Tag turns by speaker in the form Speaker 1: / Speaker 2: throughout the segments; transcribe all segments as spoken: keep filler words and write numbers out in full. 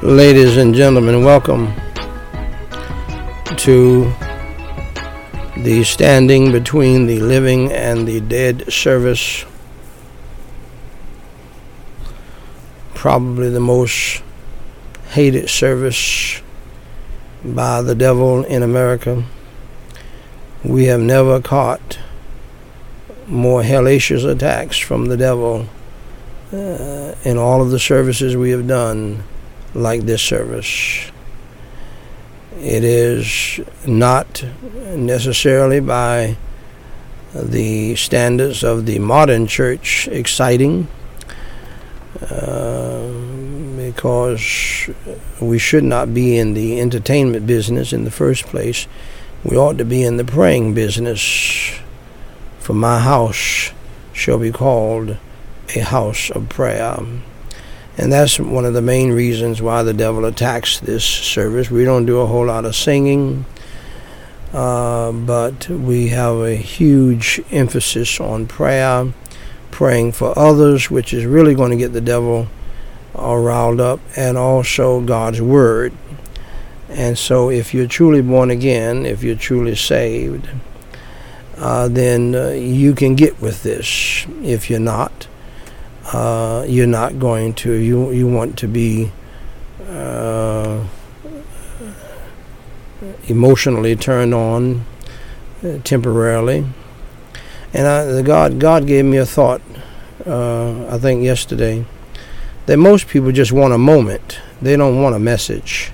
Speaker 1: Ladies and gentlemen, welcome to the Standing Between the Living and the Dead service. Probably the most hated service by the devil in America. We have never caught more hellacious attacks from the devil uh, in all of the services we have done like this service. It is not necessarily by the standards of the modern church exciting, uh, because we should not be in the entertainment business in the first place. We ought to be in the praying business. For my house shall be called a house of prayer. And that's one of the main reasons why the devil attacks this service. We don't do a whole lot of singing, uh, but we have a huge emphasis on prayer, praying for others, which is really going to get the devil all riled up, and also God's word. And so if you're truly born again, if you're truly saved, uh, then uh, you can get with this. If you're not, Uh, you're not going to. You you want to be uh, emotionally turned on uh, temporarily. And I, the God God gave me a thought. Uh, I think yesterday that most people just want a moment. They don't want a message.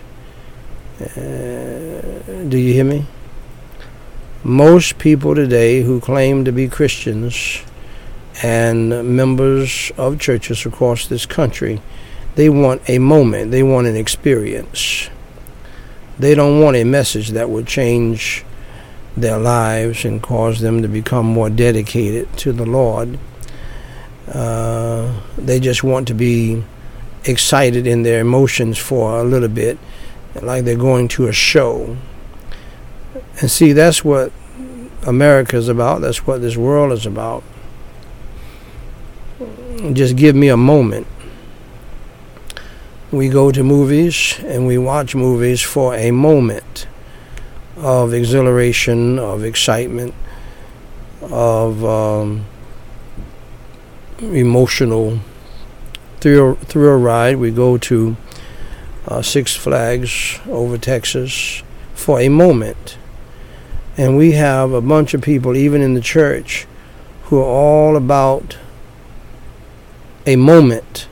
Speaker 1: Uh, do you hear me? Most people today who claim to be Christians and members of churches across this country, they want a moment. They want an experience. They don't want a message that would change their lives and cause them to become more dedicated to the Lord. Uh, they just want to be excited in their emotions for a little bit, like they're going to a show. And see, that's what America is about. That's what this world is about. Just give me a moment. We go to movies and we watch movies for a moment of exhilaration, of excitement, of um, emotional thrill, thrill ride. We go to uh, Six Flags over Texas for a moment. And we have a bunch of people, even in the church, who are all about a moment.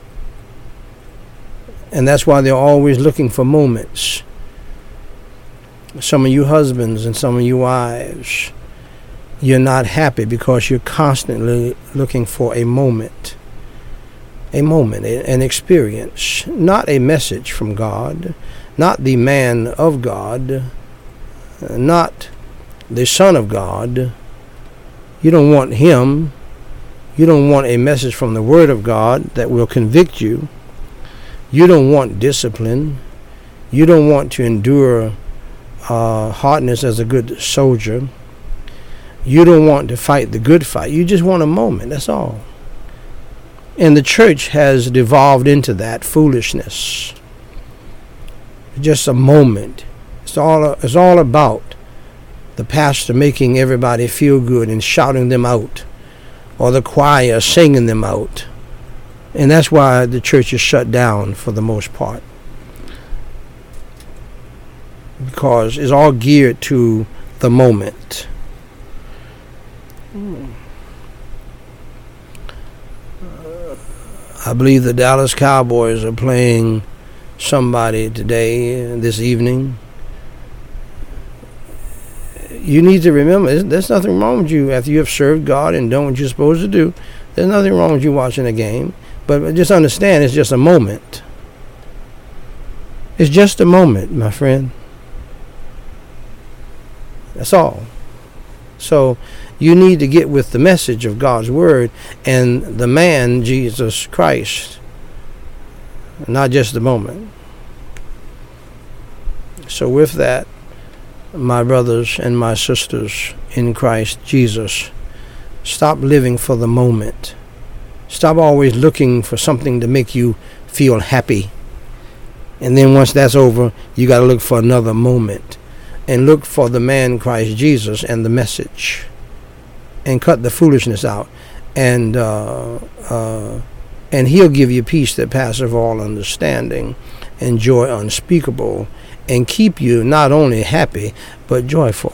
Speaker 1: And that's why they're always looking for moments. Some of you husbands and some of you wives, you're not happy because you're constantly looking for a moment. A moment, an experience, not a message from God, not the man of God, not the Son of God. You don't want him. You don't want a message from the Word of God that will convict you. You don't want discipline. You don't want to endure uh, hardness as a good soldier. You don't want to fight the good fight. You just want a moment. That's all. And the church has devolved into that foolishness. Just a moment. It's all. It's all about the pastor making everybody feel good and shouting them out, or the choir singing them out. And that's why the church is shut down for the most part. Because it's all geared to the moment. Hmm. Uh, I believe the Dallas Cowboys are playing somebody today, this evening. You need to remember, there's nothing wrong with you after you have served God and done what you're supposed to do. There's nothing wrong with you watching a game. But just understand, it's just a moment. It's just a moment, my friend. That's all. So you need to get with the message of God's word and the man, Jesus Christ. Not just the moment. So with that, my brothers and my sisters in Christ Jesus, stop living for the moment. Stop always looking for something to make you feel happy And then once that's over, you got to look for another moment. And look for the man Christ Jesus and the message. And cut the foolishness out. And uh, uh, and he'll give you peace that passeth all understanding. And joy unspeakable. And keep you not only happy, but joyful.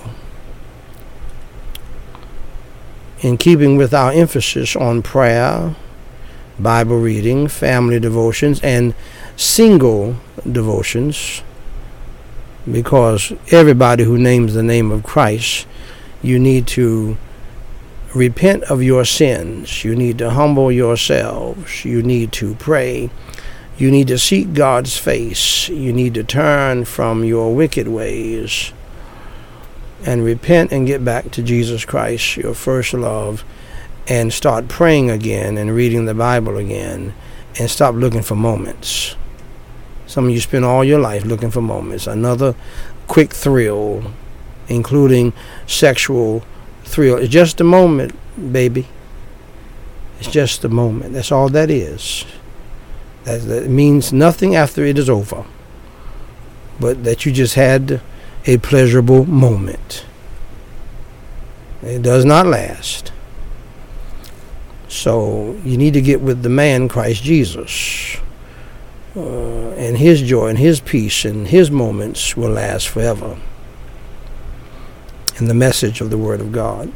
Speaker 1: In keeping with our emphasis on prayer, Bible reading, family devotions, and single devotions, because everybody who names the name of Christ, you need to repent of your sins. You need to humble yourselves. You need to pray. You need to seek God's face. You need to turn from your wicked ways and repent and get back to Jesus Christ, your first love, and start praying again and reading the Bible again, and stop looking for moments. Some of you spend all your life looking for moments. Another quick thrill, including sexual thrill. It's just a moment, baby. It's just a moment. That's all that is. That, that means nothing after it is over, but that you just had a pleasurable moment. It does not last. So you need to get with the man Christ Jesus, uh, and his joy and his peace and his moments will last forever. And the message of the Word of God.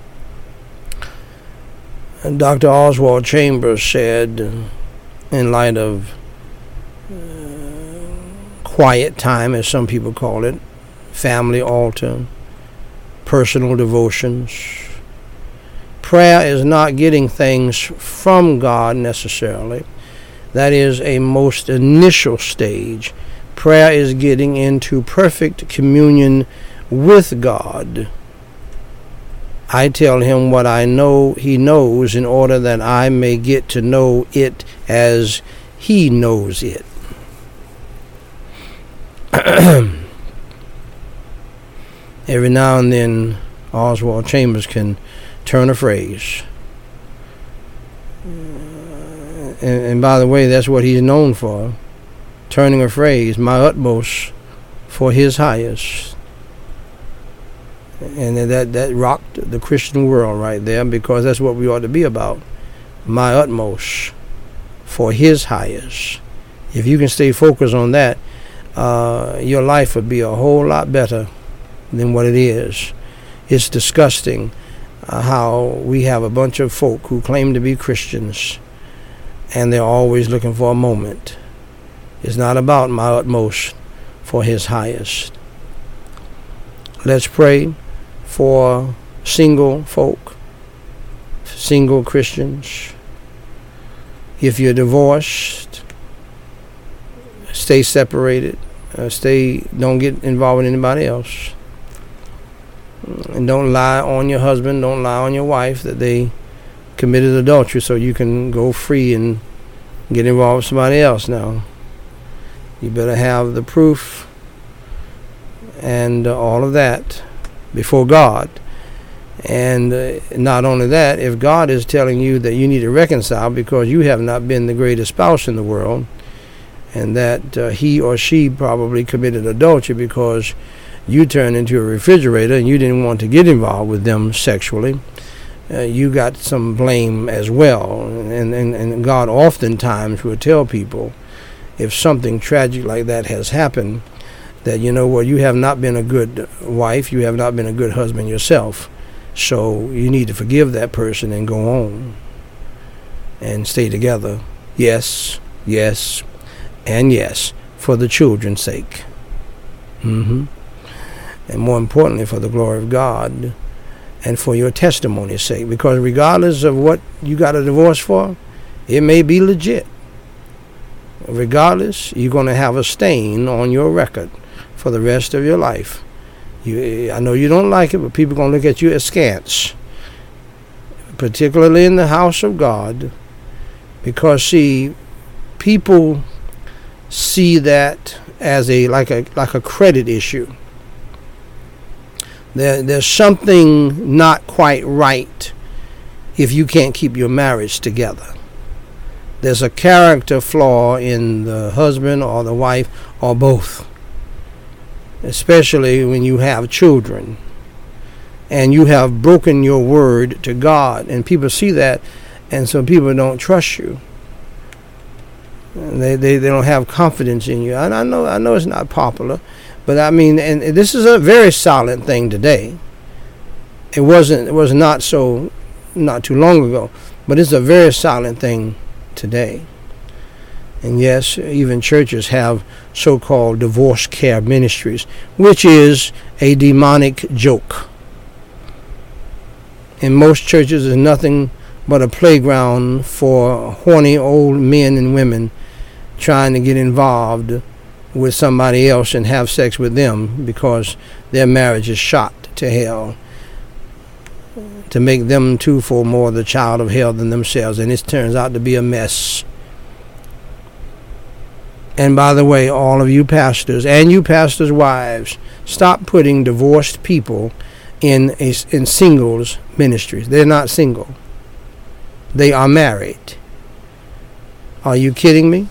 Speaker 1: And Doctor Oswald Chambers said, in light of uh, quiet time, as some people call it, family altar, personal devotions. Prayer is not getting things from God necessarily. That is a most initial stage. Prayer is getting into perfect communion with God. I tell him what I know he knows in order that I may get to know it as he knows it. Every now and then, Oswald Chambers can turn a phrase. And, and by the way, that's what he's known for. Turning a phrase, my utmost for his highest. And that, that rocked the Christian world right there, because that's what we ought to be about. My utmost for his highest. If you can stay focused on that, uh, your life would be a whole lot better than what it is. It's disgusting uh, how we have a bunch of folk who claim to be Christians, and they're always looking for a moment. It's not about my utmost for his highest. Let's pray for single folk, single Christians. If you're divorced, stay separated. Uh, stay. Don't get involved with anybody else. And don't lie on your husband, don't lie on your wife that they committed adultery so you can go free and get involved with somebody else now. You better have the proof and uh, all of that before God. And uh, not only that, if God is telling you that you need to reconcile because you have not been the greatest spouse in the world, and that uh, he or she probably committed adultery because you turned into a refrigerator and you didn't want to get involved with them sexually, uh, you got some blame as well. And, and, and God oftentimes will tell people, if something tragic like that has happened, that, you know what, you have not been a good wife, you have not been a good husband yourself, so you need to forgive that person and go on and stay together. Yes, yes, and yes, for the children's sake. Mm-hmm. And more importantly, for the glory of God and for your testimony's sake. Because regardless of what you got a divorce for, it may be legit. Regardless, you're going to have a stain on your record for the rest of your life. You, I know you don't like it, but people are going to look at you askance, particularly in the house of God, because, see, people see that as a like a like a credit issue. There, there's something not quite right if you can't keep your marriage together. There's a character flaw in the husband or the wife or both, especially when you have children and you have broken your word to God, and people see that, and so people don't trust you. They they, they don't have confidence in you. And I know I know it's not popular, but I mean, and this is a very silent thing today. It wasn't. It was not so, not too long ago, but it's a very silent thing today. And yes, even churches have so-called divorce care ministries, which is a demonic joke. In most churches, is nothing but a playground for horny old men and women trying to get involved with somebody else and have sex with them because their marriage is shot to hell, to make them too for more the child of hell than themselves. And it turns out to be a mess. And by the way, all of you pastors and you pastors' wives, stop putting divorced people in a, in singles ministries. They're not single. They are married. Are you kidding me?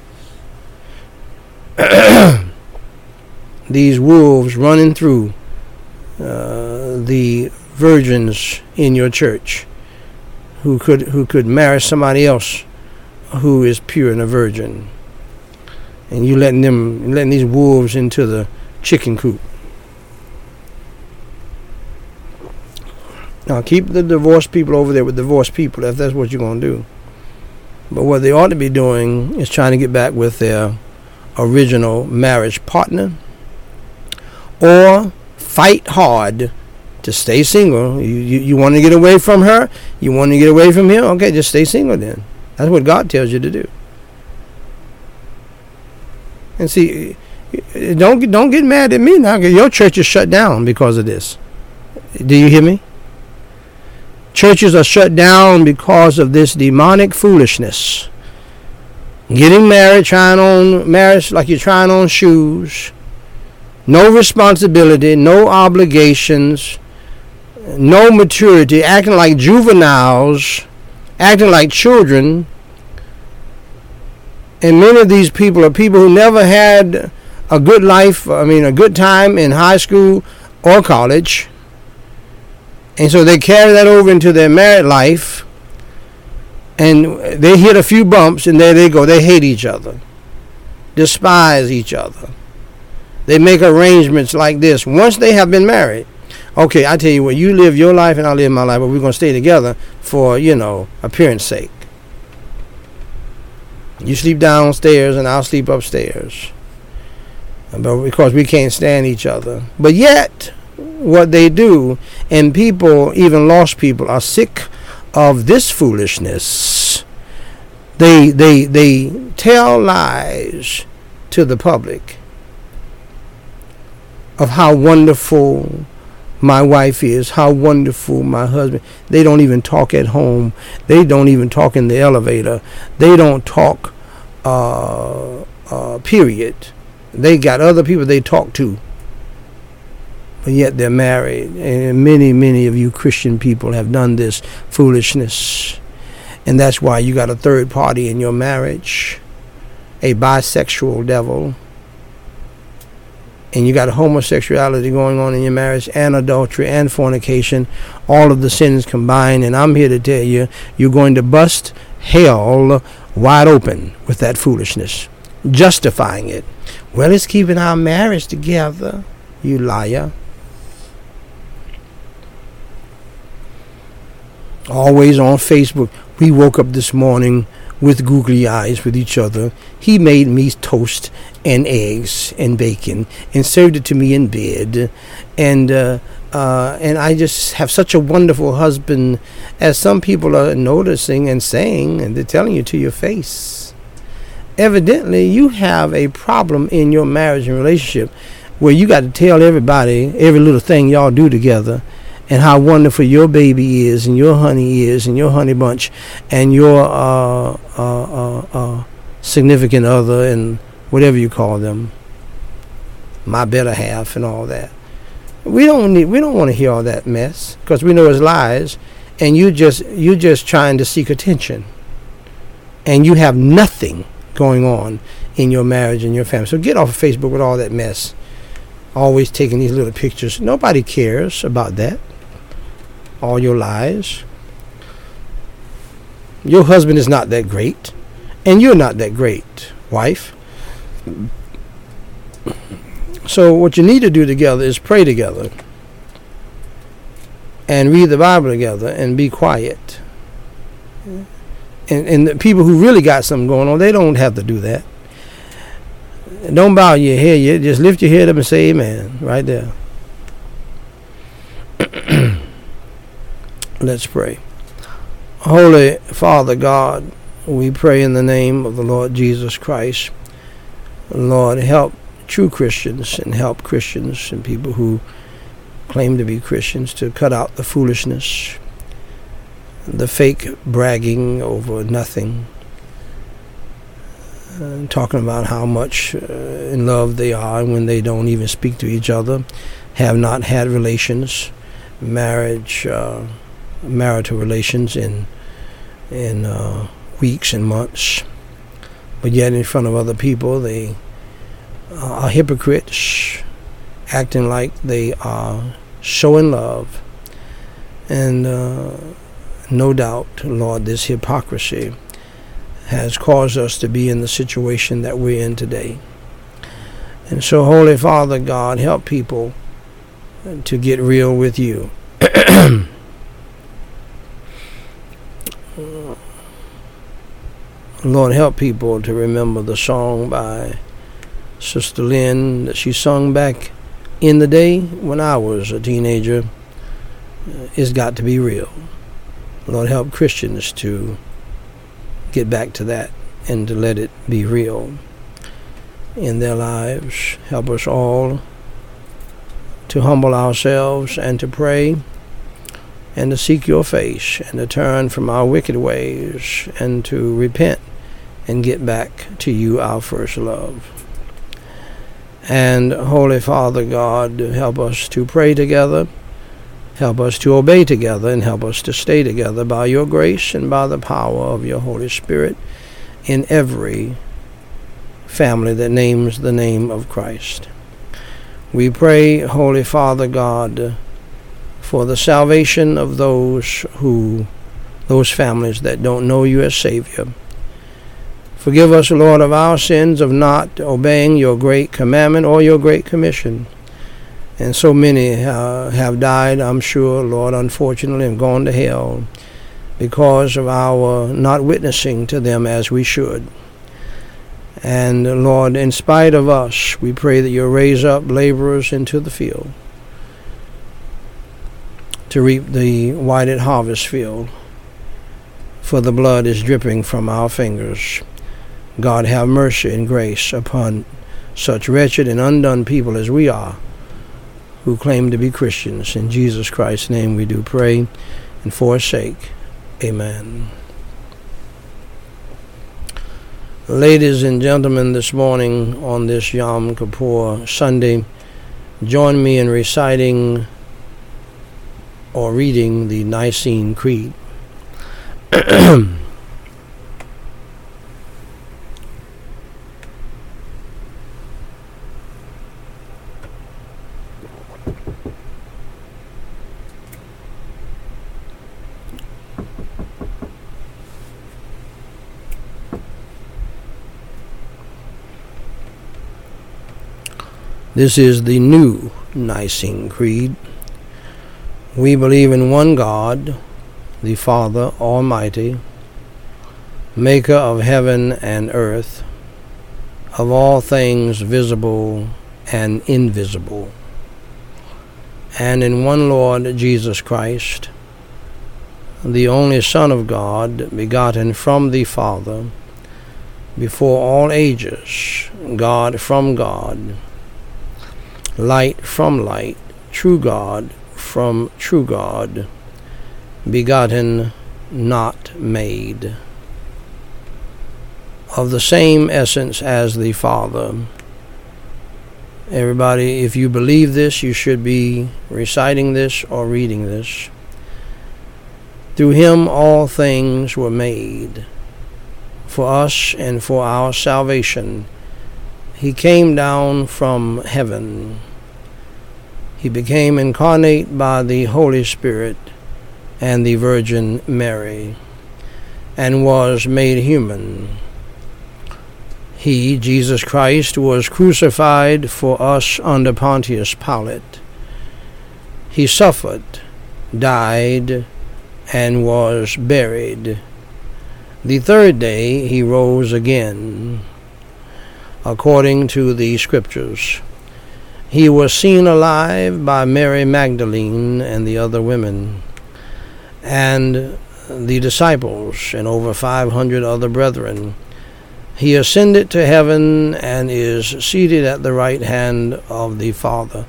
Speaker 1: These wolves running through uh, the virgins in your church who could who could marry somebody else who is pure and a virgin, and you letting them letting these wolves into the chicken coop. Now keep the divorced people over there with divorced people if that's what you're going to do. But what they ought to be doing is trying to get back with their original marriage partner, or fight hard to stay single. You, you, you want to get away from her? You want to get away from him? Okay, just stay single then. That's what God tells you to do. And see, don't, don't get mad at me now, because your church is shut down because of this. Do you hear me? Churches are shut down because of this demonic foolishness. Getting married, trying on marriage like you're trying on shoes. No responsibility, no obligations, no maturity, acting like juveniles, acting like children. And many of these people are people who never had a good life, I mean a good time in high school or college. And so they carry that over into their married life, and they hit a few bumps, and there they go. They hate each other, despise each other. They make arrangements like this. Once they have been married, okay, I tell you what, you live your life and I live my life, but we're going to stay together for, you know, appearance sake. You sleep downstairs and I'll sleep upstairs, but because we can't stand each other. But yet, what they do, and people, even lost people, are sick of this foolishness. They they they tell lies to the public of how wonderful my wife is, how wonderful my husband. They don't even talk at home. They don't even talk in the elevator. They don't talk, uh, uh, period. They got other people they talk to. But yet they're married. And many, many of you Christian people have done this foolishness. And that's why you got a third party in your marriage, a bisexual devil. And you got homosexuality going on in your marriage, and adultery and fornication, all of the sins combined. And I'm here to tell you, you're going to bust hell wide open with that foolishness, justifying it. Well, it's keeping our marriage together, you liar. Always on Facebook, we woke up this morning with googly eyes with each other. He made me toast and eggs and bacon and served it to me in bed. And uh, uh, and I just have such a wonderful husband, as some people are noticing and saying, and they're telling you to your face. Evidently, you have a problem in your marriage and relationship where you got to tell everybody every little thing y'all do together, and how wonderful your baby is, and your honey is, and your honey bunch, and your uh, uh, uh, uh, significant other, and whatever you call them, my better half, and all that. We don't need. We don't want to hear all that mess, because we know it's lies, and you just you just trying to seek attention, and you have nothing going on in your marriage and your family. So get off of Facebook with all that mess. Always taking these little pictures. Nobody cares about that. All your lies. Your husband is not that great, and you're not that great, wife. So what you need to do together is pray together and read the Bible together and be quiet. And, and the people who really got something going on, they don't have to do that. Don't bow your head. You just lift your head up and say amen right there. Let's pray. Holy Father God, we pray in the name of the Lord Jesus Christ. Lord, help true Christians and help Christians and people who claim to be Christians to cut out the foolishness, the fake bragging over nothing, uh, talking about how much uh, in love they are when they don't even speak to each other, have not had relations, marriage, uh, marital relations in in uh, weeks and months, but yet in front of other people they are hypocrites, acting like they are showing love. And uh, no doubt, Lord, this hypocrisy has caused us to be in the situation that we're in today. And so, Holy Father God, help people to get real with you. Lord, help people to remember the song by Sister Lynn that she sung back in the day when I was a teenager. It's got to be real. Lord, help Christians to get back to that and to let it be real in their lives. Help us all to humble ourselves and to pray and to seek your face and to turn from our wicked ways and to repent and get back to you, our first love. And Holy Father God, help us to pray together, help us to obey together, and help us to stay together by your grace and by the power of your Holy Spirit in every family that names the name of Christ. We pray, Holy Father God, for the salvation of those who, those families that don't know you as Savior. Forgive us, Lord, of our sins of not obeying your great commandment or your great commission. And so many uh, have died, I'm sure, Lord, unfortunately, and gone to hell because of our not witnessing to them as we should. And, Lord, in spite of us, we pray that you'll raise up laborers into the field to reap the whited harvest field, for the blood is dripping from our fingers. God, have mercy and grace upon such wretched and undone people as we are, who claim to be Christians. In Jesus Christ's name we do pray, and for his sake, amen. Ladies and gentlemen, this morning on this Yom Kippur Sunday, join me in reciting or reading the Nicene Creed. This is the new Nicene Creed. We believe in one God, the Father Almighty, maker of heaven and earth, of all things visible and invisible, and in one Lord Jesus Christ, the only Son of God, begotten from the Father, before all ages, God from God, light from light, true God from true God, begotten, not made, of the same essence as the Father. Everybody, if you believe this, you should be reciting this or reading this. Through him all things were made. for us and for our salvation. He came down from heaven. He became incarnate by the Holy Spirit and the Virgin Mary, and was made human. He, Jesus Christ, was crucified for us under Pontius Pilate. He suffered, died, and was buried. The third day he rose again, according to the Scriptures. He was seen alive by Mary Magdalene and the other women, and the disciples, and over five hundred other brethren. He ascended to heaven and is seated at the right hand of the Father.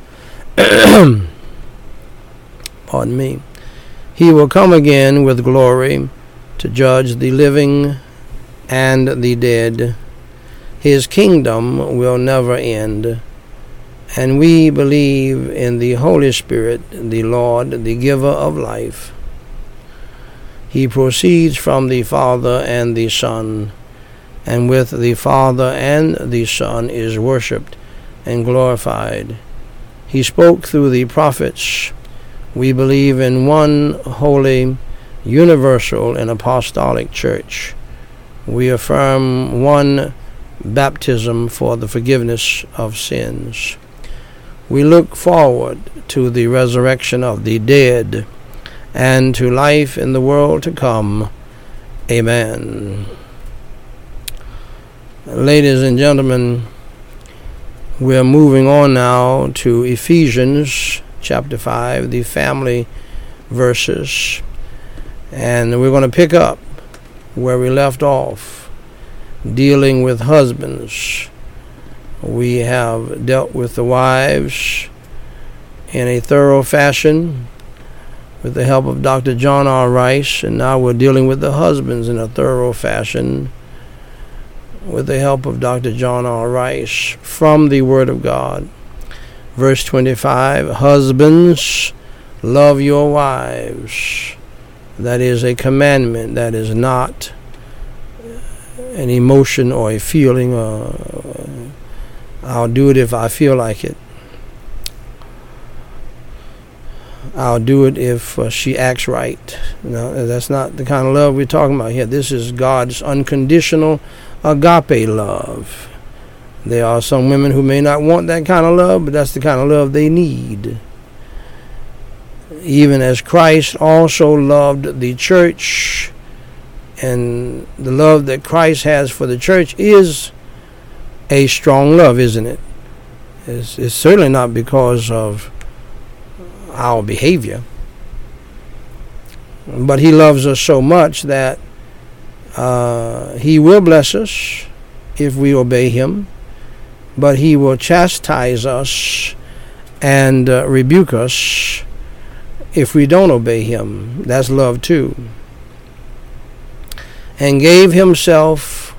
Speaker 1: Pardon me. He will come again with glory to judge the living and the dead. His kingdom will never end. And we believe in the Holy Spirit, the Lord, the giver of life. He proceeds from the Father and the Son, and with the Father and the Son is worshipped and glorified. He spoke through the prophets. We believe in one holy, universal, and apostolic church. We affirm one baptism for the forgiveness of sins. We look forward to the resurrection of the dead and to life in the world to come. Amen. Ladies and gentlemen, we're moving on now to Ephesians chapter five, the family verses. And we're going to pick up where we left off, dealing with husbands. We have dealt with the wives in a thorough fashion with the help of Doctor John R. Rice, and now we're dealing with the husbands in a thorough fashion with the help of Doctor John R. Rice from the Word of God. Verse twenty-five, husbands, love your wives. That is a commandment. That is not an emotion or a feeling. Uh, I'll do it if I feel like it. I'll do it if uh, she acts right. No, that's not the kind of love we're talking about here. This is God's unconditional agape love. There are some women who may not want that kind of love, but that's the kind of love they need. Even as Christ also loved the church, and the love that Christ has for the church is a strong love, isn't it? It's, it's certainly not because of our behavior, but he loves us so much that uh, he will bless us if we obey him, but he will chastise us and uh, rebuke us if we don't obey him. That's love too. And gave himself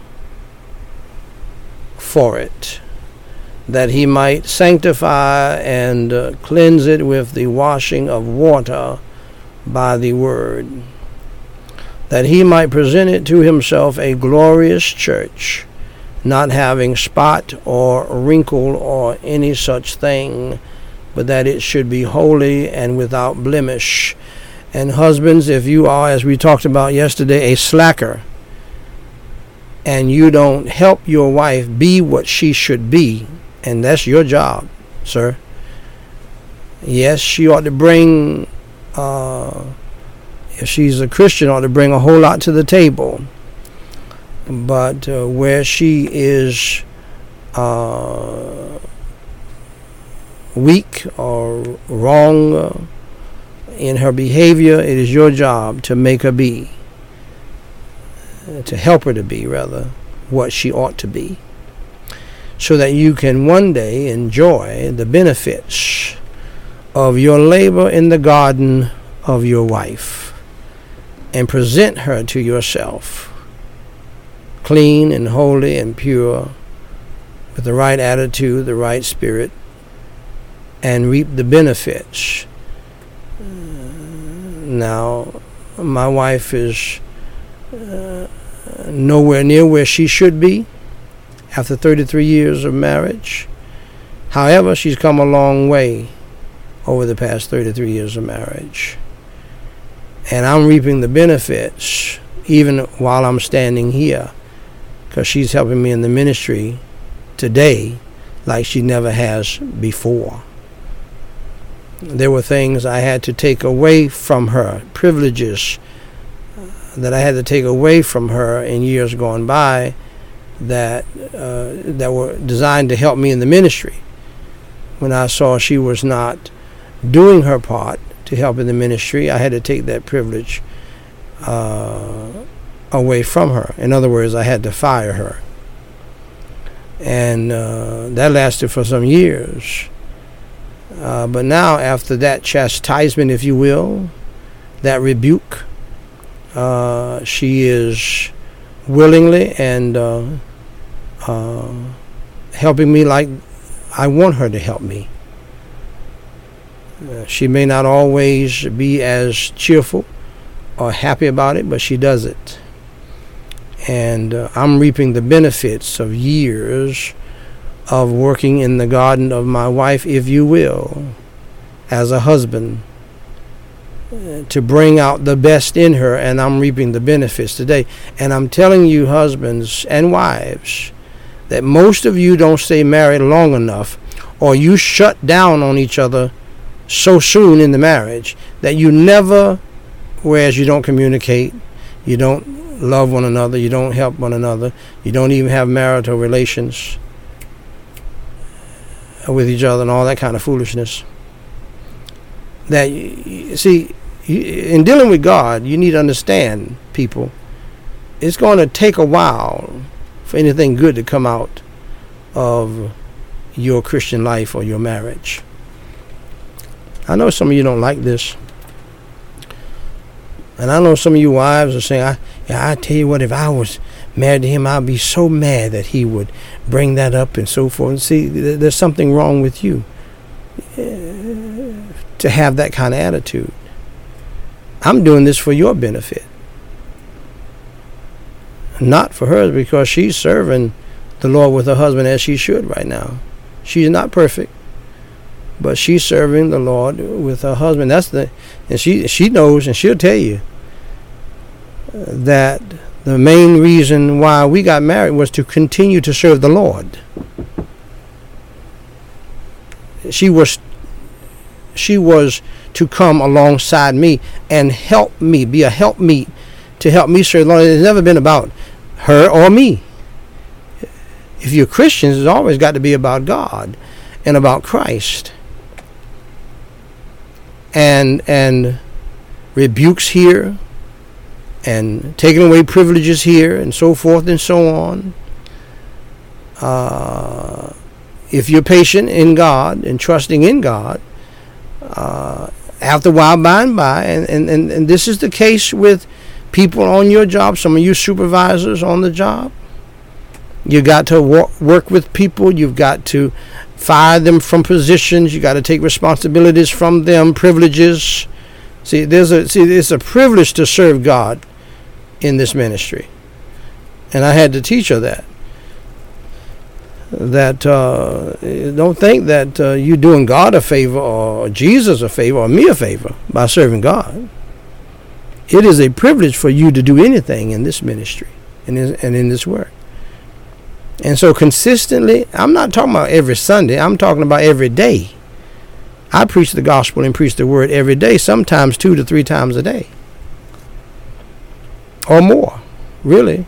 Speaker 1: for it, that he might sanctify and uh, cleanse it with the washing of water by the word, that he might present it to himself a glorious church, not having spot or wrinkle or any such thing, but that it should be holy and without blemish. And husbands, if you are, as we talked about yesterday, a slacker, and you don't help your wife be what she should be, and that's your job, sir. Yes, she ought to bring, uh, if she's a Christian, ought to bring a whole lot to the table. But uh, where she is uh, weak or wrong uh, in her behavior, it is your job to make her be, to help her to be, rather, what she ought to be, so that you can one day enjoy the benefits of your labor in the garden of your wife and present her to yourself clean and holy and pure, with the right attitude, the right spirit, and reap the benefits. Now, my wife is uh, nowhere near where she should be after thirty-three years of marriage. However, she's come a long way over the past thirty-three years of marriage. And I'm reaping the benefits even while I'm standing here, because she's helping me in the ministry today like she never has before. There were things I had to take away from her, privileges that I had to take away from her in years gone by that uh, that were designed to help me in the ministry. When I saw she was not doing her part to help in the ministry, I had to take that privilege uh, away from her. In other words, I had to fire her. And uh, that lasted for some years. Uh, but now, after that chastisement, if you will, that rebuke, uh, she is willingly and uh, uh, helping me like I want her to help me. Uh, she may not always be as cheerful or happy about it, but she does it. And uh, I'm reaping the benefits of years of working in the garden of my wife, if you will, as a husband, uh, to bring out the best in her, and I'm reaping the benefits today. And I'm telling you, husbands and wives, that most of you don't stay married long enough, or you shut down on each other so soon in the marriage that you never, whereas you don't communicate, you don't love one another, you don't help one another, you don't even have marital relations with each other and all that kind of foolishness. That, see, in dealing with God, you need to understand, people, it's going to take a while for anything good to come out of your Christian life or your marriage. I know some of you don't like this. And I know some of you wives are saying, I, yeah, I tell you what, if I was married to him, I'd be so mad that he would bring that up and so forth. And see, there's something wrong with you uh, to have that kind of attitude. I'm doing this for your benefit, not for hers, because she's serving the Lord with her husband as she should right now. She's not perfect, but she's serving the Lord with her husband. That's the, and she she knows, and she'll tell you that the main reason why we got married was to continue to serve the Lord. She was she was to come alongside me and help me, be a helpmeet to help me serve the Lord. It's never been about her or me. If you're Christians, it's always got to be about God and about Christ. And and rebukes here, and taking away privileges here, and so forth and so on. Uh, if you're patient in God and trusting in God, uh, after a while, by and by, and, and, and, and this is the case with people on your job, some of you supervisors on the job, you got to wor- work with people, you've got to fire them from positions, you got to take responsibilities from them, privileges. See, there's a see, it's a privilege to serve God in this ministry, and I had to teach her that. That uh, don't think that uh, you're doing God a favor or Jesus a favor or me a favor by serving God. It is a privilege for you to do anything in this ministry and in, and in this work. And so consistently, I'm not talking about every Sunday, I'm talking about every day. I preach the gospel and preach the word every day, sometimes two to three times a day. Or more, really.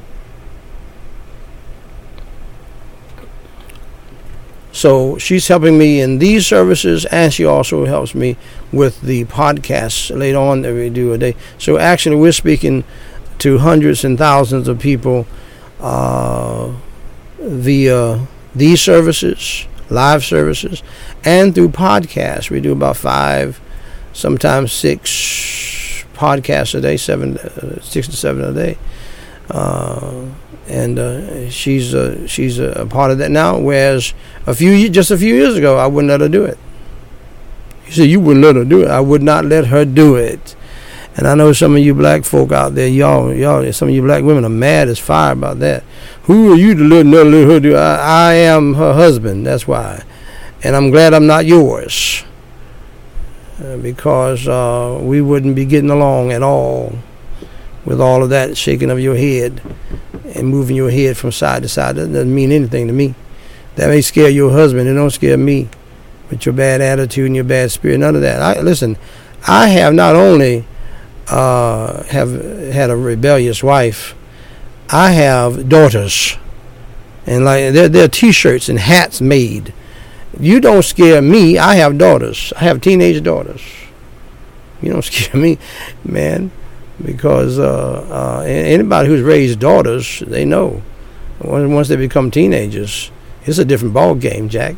Speaker 1: So she's helping me in these services, and she also helps me with the podcasts later on that we do a day. So actually we're speaking to hundreds and thousands of people uh, via these services, live services, and through podcasts. We do about five, sometimes six podcasts a day, seven, uh, six to seven a day. Uh, and uh, she's uh, she's a, a part of that now. Whereas a few just a few years ago, I wouldn't let her do it. You say you wouldn't let her do it. I would not let her do it. And I know some of you black folk out there, y'all, y'all, some of you black women are mad as fire about that. Who are you to let another little hood do? I, I am her husband. That's why. And I'm glad I'm not yours. Uh, because uh, we wouldn't be getting along at all with all of that shaking of your head and moving your head from side to side. That doesn't mean anything to me. That may scare your husband. It don't scare me with your bad attitude and your bad spirit. None of that. I, listen, I have not only uh, have had a rebellious wife, I have daughters. And like there, there are T-shirts and hats made. You don't scare me. I have daughters. I have teenage daughters. You don't scare me, man, because uh, uh, anybody who's raised daughters, they know. Once they become teenagers, it's a different ball game, Jack.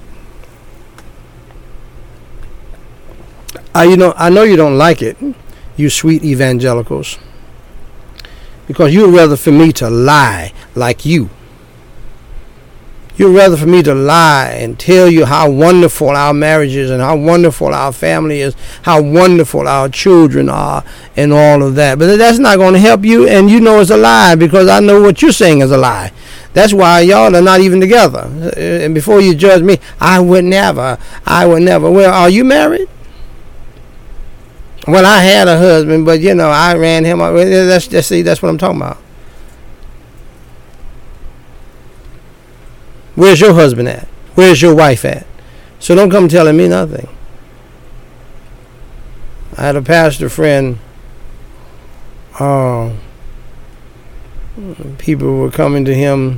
Speaker 1: I, you know, I know you don't like it, you sweet evangelicals, because you'd rather for me to lie like you. You'd rather for me to lie and tell you how wonderful our marriage is and how wonderful our family is, how wonderful our children are, and all of that. But that's not going to help you, and you know it's a lie because I know what you're saying is a lie. That's why y'all are not even together. And before you judge me, I would never, I would never. Well, are you married? Well, I had a husband, but, you know, I ran him up. That's, that's, see, that's what I'm talking about. Where's your husband at? Where's your wife at? So don't come telling me nothing. I had a pastor friend. Uh, people were coming to him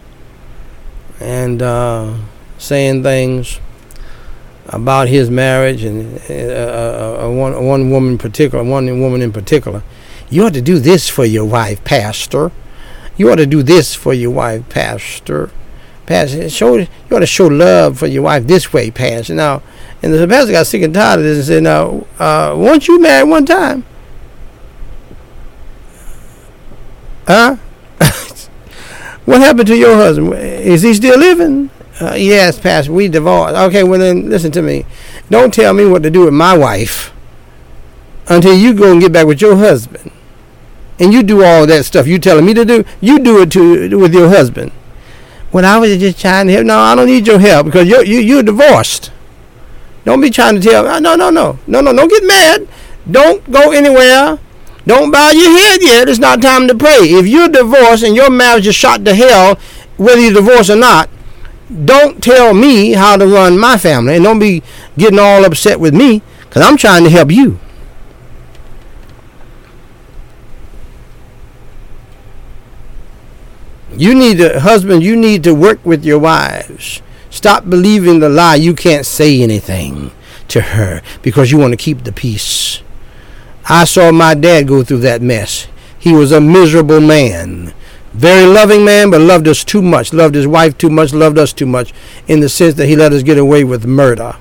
Speaker 1: and uh, saying things about his marriage, and uh, uh, one one woman in particular, one woman in particular. You ought to do this for your wife, Pastor. You ought to do this for your wife, Pastor. Pastor, show you ought to show love for your wife this way, Pastor. Now, and the pastor got sick and tired of this and said, "Now, uh, weren't you married one time? Huh? What happened to your husband? Is he still living?" Uh, yes, Pastor, we divorced. Okay, well then, listen to me. Don't tell me what to do with my wife until you go and get back with your husband. And you do all that stuff you telling me to do. You do it to with your husband. When I was just trying to help, no, I don't need your help because you're, you, you're divorced. Don't be trying to tell me, no, no, no, no, no, don't get mad. Don't go anywhere. Don't bow your head yet. It's not time to pray. If you're divorced and your marriage is shot to hell, whether you're divorced or not, don't tell me how to run my family. And don't be getting all upset with me because I'm trying to help you. You need to, husband, you need to work with your wives. Stop believing the lie you can't say anything to her because you want to keep the peace. I saw my dad go through that mess. He was a miserable man. Very loving man, but loved us too much. Loved his wife too much, loved us too much in the sense that he let us get away with murder.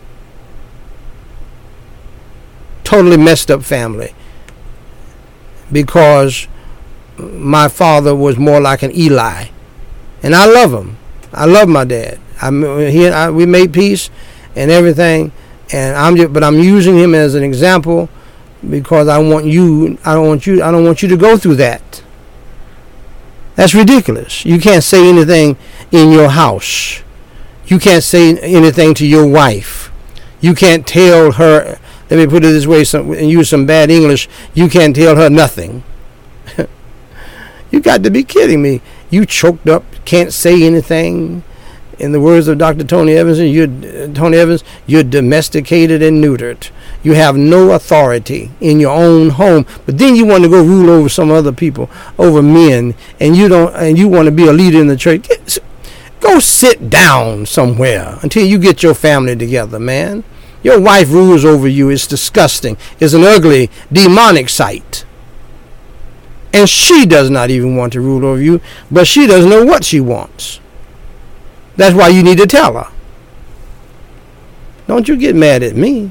Speaker 1: Totally messed up family. Because my father was more like an Eli, and I love him. I love my dad. I, he and I, we made peace and everything, and I'm just, but I'm using him as an example because I want you. I don't want you. I don't want you to go through that. That's ridiculous. You can't say anything in your house. You can't say anything to your wife. You can't tell her. Let me put it this way, some, and use some bad English. You can't tell her nothing. You got to be kidding me. You choked up, can't say anything. In the words of Doctor Tony Evans, you're, uh, Tony Evans, you're domesticated and neutered. You have no authority in your own home, but then you want to go rule over some other people, over men, and you don't, and you want to be a leader in the church. Go sit down somewhere until you get your family together, man. Your wife rules over you. It's disgusting. It's an ugly, demonic sight. And she does not even want to rule over you, but she doesn't know what she wants. That's why you need to tell her. Don't you get mad at me.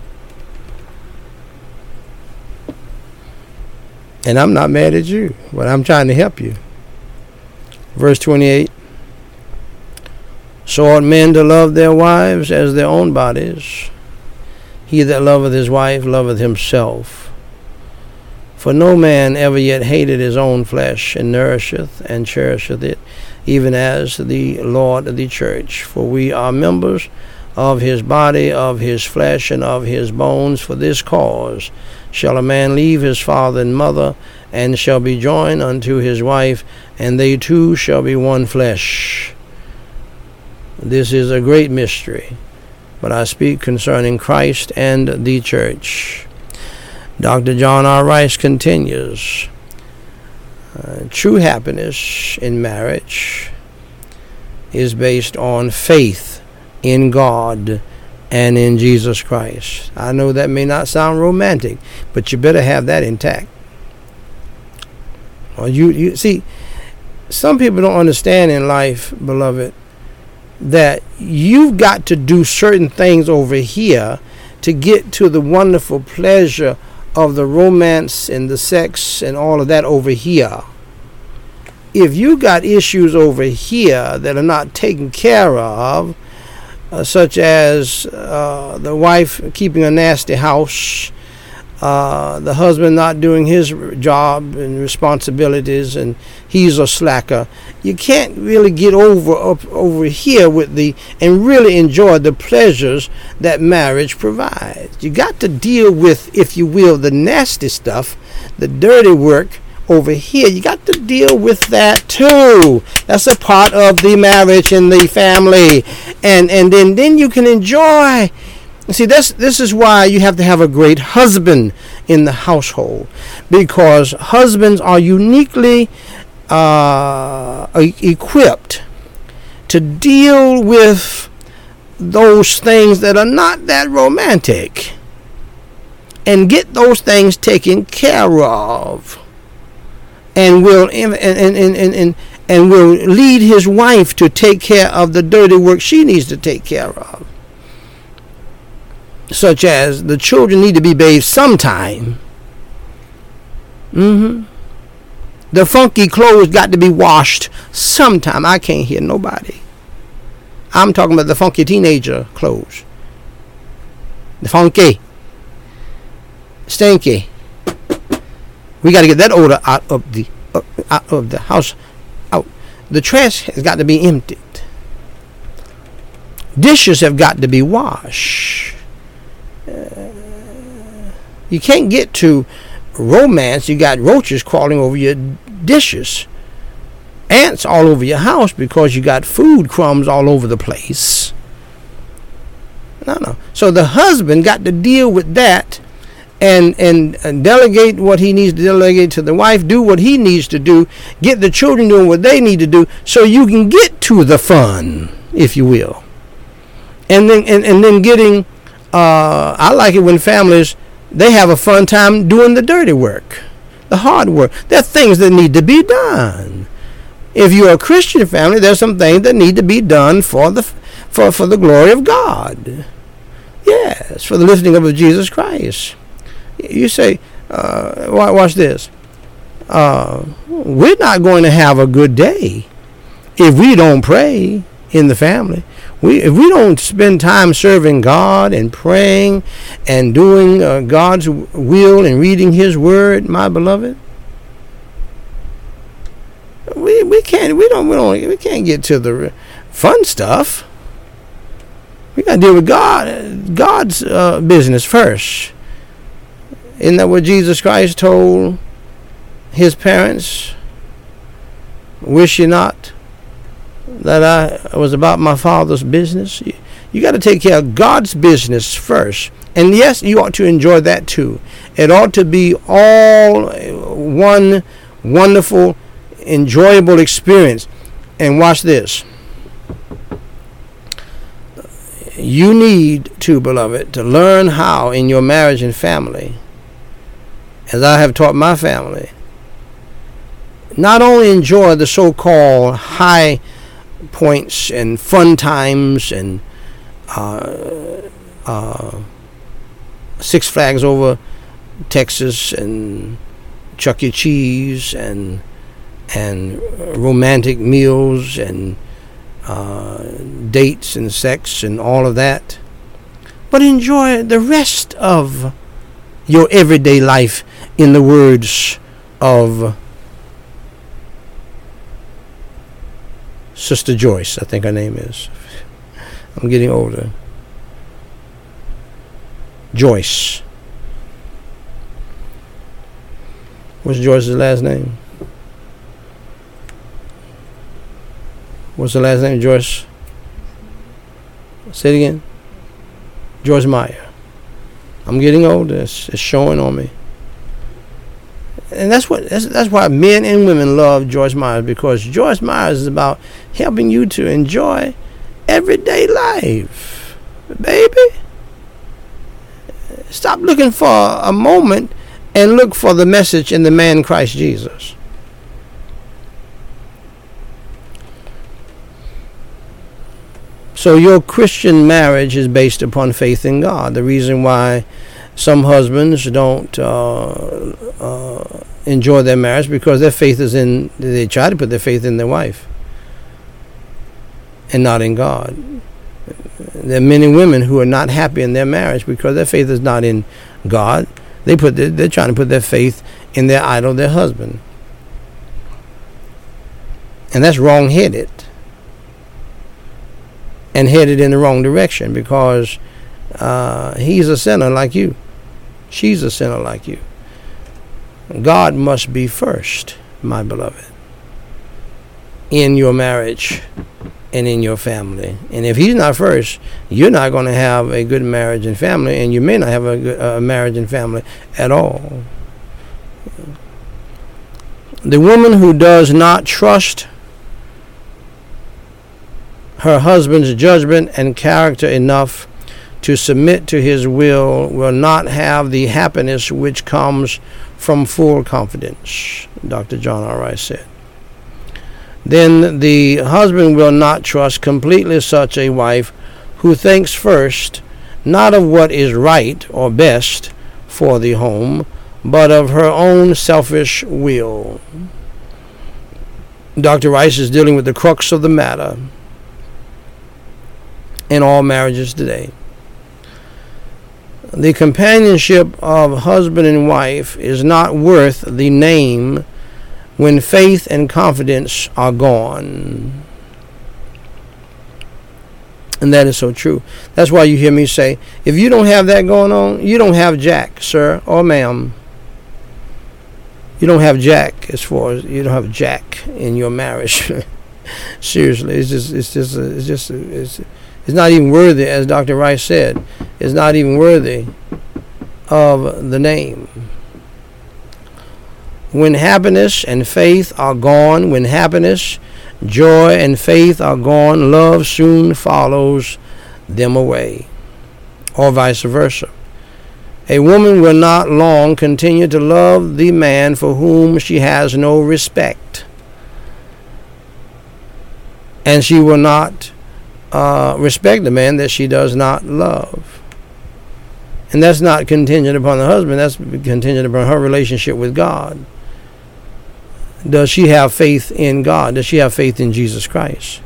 Speaker 1: And I'm not mad at you, but I'm trying to help you. Verse twenty-eight. So ought men to love their wives as their own bodies. He that loveth his wife loveth himself. For no man ever yet hated his own flesh, and nourisheth and cherisheth it, even as the Lord of the church. For we are members of his body, of his flesh, and of his bones. For this cause shall a man leave his father and mother, and shall be joined unto his wife, and they two shall be one flesh. This is a great mystery, but I speak concerning Christ and the church. Doctor John R. Rice continues, uh, true happiness in marriage is based on faith in God and in Jesus Christ. I know that may not sound romantic, but you better have that intact. Well, you, you see, some people don't understand in life, beloved, that you've got to do certain things over here to get to the wonderful pleasure of the romance and the sex and all of that over here. If you got issues over here that are not taken care of, uh, such as uh, the wife keeping a nasty house, uh, the husband not doing his job and responsibilities, and he's a slacker, you can't really get over up over here with the and really enjoy the pleasures that marriage provides. You got to deal with, if you will, the nasty stuff, the dirty work over here. You got to deal with that too. That's a part of the marriage and the family, and and then then you can enjoy. See, this this is why you have to have a great husband in the household, because husbands are uniquely uh, equipped to deal with those things that are not that romantic and get those things taken care of, and will and and and and, and will lead his wife to take care of the dirty work she needs to take care of. Such as the children need to be bathed sometime. Mm-hmm. The funky clothes got to be washed sometime. I can't hear nobody. I'm talking about the funky teenager clothes. The funky. Stinky. We got to get that odor out of the uh, out of the house. Out. The trash has got to be emptied. Dishes have got to be washed. Uh, you can't get to romance. You got roaches crawling over your dishes, ants all over your house because you got food crumbs all over the place. No, no. So the husband got to deal with that and, and and delegate what he needs to delegate to the wife, do what he needs to do, get the children doing what they need to do, so you can get to the fun, if you will. And then and, and then getting Uh, I like it when families, they have a fun time doing the dirty work, the hard work. There are things that need to be done. If you're a Christian family, there's some things that need to be done for the for, for the glory of God. Yes, for the lifting up of Jesus Christ. You say, uh, watch this. Uh, we're not going to have a good day if we don't pray in the family. We, if we don't spend time serving God and praying and doing uh, God's will and reading His Word, my beloved, we we can't we don't we don't we can't get to the fun stuff. We got to deal with God, God's uh, business first. Isn't that what Jesus Christ told His parents? Wish ye not that I was about my Father's business. You, you got to take care of God's business first. And yes, you ought to enjoy that too. It ought to be all one wonderful, enjoyable experience. And watch this. You need to, beloved, to learn how in your marriage and family, as I have taught my family, not only enjoy the so-called high points and fun times and uh, uh, Six Flags over Texas and Chuck E. Cheese and and romantic meals and uh, dates and sex and all of that, but enjoy the rest of your everyday life in the words of Sister Joyce, I think her name is. I'm getting older. Joyce. What's Joyce's last name? What's the last name, Joyce? Say it again. Joyce Meyer. I'm getting older. It's, it's showing on me. And that's what that's, that's why men and women love Joyce Meyer, because Joyce Meyer is about helping you to enjoy everyday life. Baby, stop looking for a moment and look for the message in the man Christ Jesus. So your Christian marriage is based upon faith in God. The reason why some husbands don't uh, uh, enjoy their marriage, because their faith is in, they try to put their faith in their wife and not in God. There are many women who are not happy in their marriage because their faith is not in God. They put their, they're trying to put their faith in their idol, their husband. And that's wrong-headed. And headed in the wrong direction, because uh, he's a sinner like you. She's a sinner like you. God must be first, my beloved, in your marriage and in your family. And if he's not first, you're not going to have a good marriage and family, and you may not have a good uh, marriage and family at all. The woman who does not trust her husband's judgment and character enough to submit to his will will not have the happiness which comes from full confidence, Doctor John R. Rice said. Then the husband will not trust completely such a wife who thinks first not of what is right or best for the home, but of her own selfish will. Doctor Rice is dealing with the crux of the matter in all marriages today. The companionship of husband and wife is not worth the name when faith and confidence are gone. And that is so true. That's why you hear me say, if you don't have that going on, you don't have Jack, sir or ma'am. You don't have Jack as far as you don't have Jack in your marriage. Seriously, it's just, it's just, it's just, it's. It's not even worthy, as Doctor Rice said, it's not even worthy of the name. When happiness and faith are gone, when happiness, joy, and faith are gone, love soon follows them away, or vice versa. A woman will not long continue to love the man for whom she has no respect, and she will not Uh, respect the man that she does not love. And that's not contingent upon the husband, that's contingent upon her relationship with God. Does she have faith in God? Does she have faith in Jesus Christ?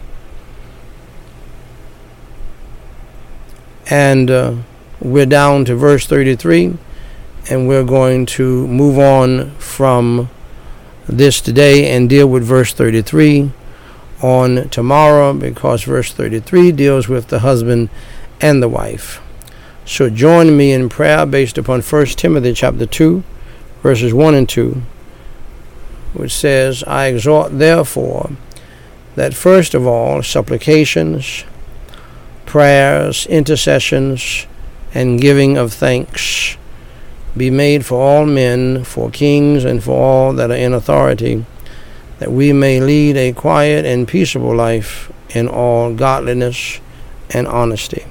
Speaker 1: And uh, we're down to verse thirty-three, and we're going to move on from this today and deal with verse thirty-three on tomorrow, because verse thirty-three deals with the husband and the wife. So join me in prayer based upon First Timothy chapter two, verses one and two, which says, I exhort therefore that first of all supplications, prayers, intercessions, and giving of thanks be made for all men, for kings, and for all that are in authority, that we may lead a quiet and peaceable life in all godliness and honesty.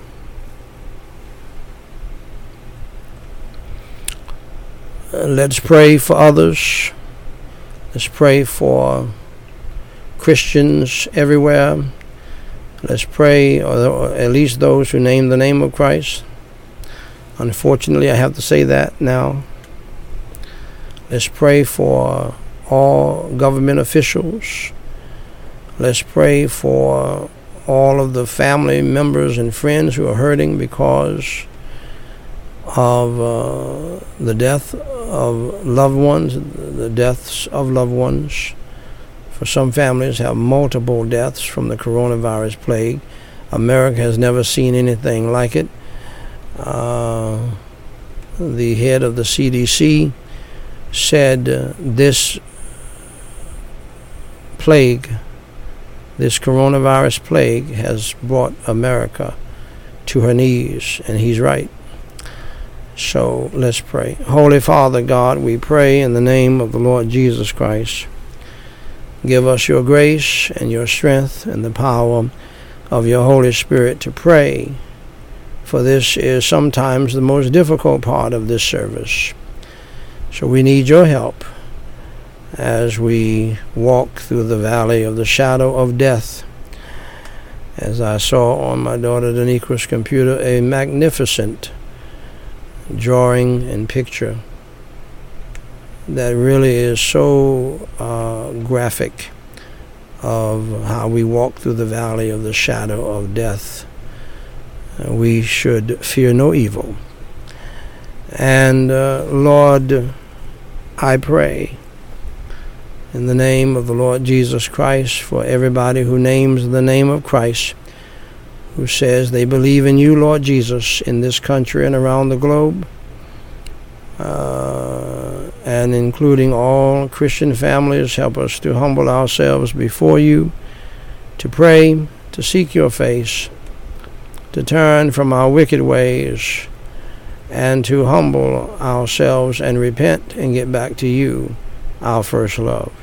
Speaker 1: Uh, let's pray for others. Let's pray for Christians everywhere. Let's pray, or at least those who name the name of Christ. Unfortunately, I have to say that now. Let's pray for all government officials. Let's pray for all of the family members and friends who are hurting because of uh, the death of loved ones, the deaths of loved ones. For some families have multiple deaths from the coronavirus plague. America has never seen anything like it. Uh, the head of the C D C said uh, this plague, this coronavirus plague, has brought America to her knees, and he's right. So let's pray. Holy Father God, we pray in the name of the Lord Jesus Christ. Give us your grace and your strength and the power of your Holy Spirit to pray, for this is sometimes the most difficult part of this service. So we need your help as we walk through the valley of the shadow of death. As I saw on my daughter Daniqua's computer, a magnificent drawing and picture that really is so uh, graphic of how we walk through the valley of the shadow of death. Uh, we should fear no evil. And uh, Lord, I pray in the name of the Lord Jesus Christ for everybody who names the name of Christ, who says they believe in you, Lord Jesus, in this country and around the globe, uh, and including all Christian families. Help us to humble ourselves before you, to pray, to seek your face, to turn from our wicked ways, and to humble ourselves and repent and get back to you, our first love.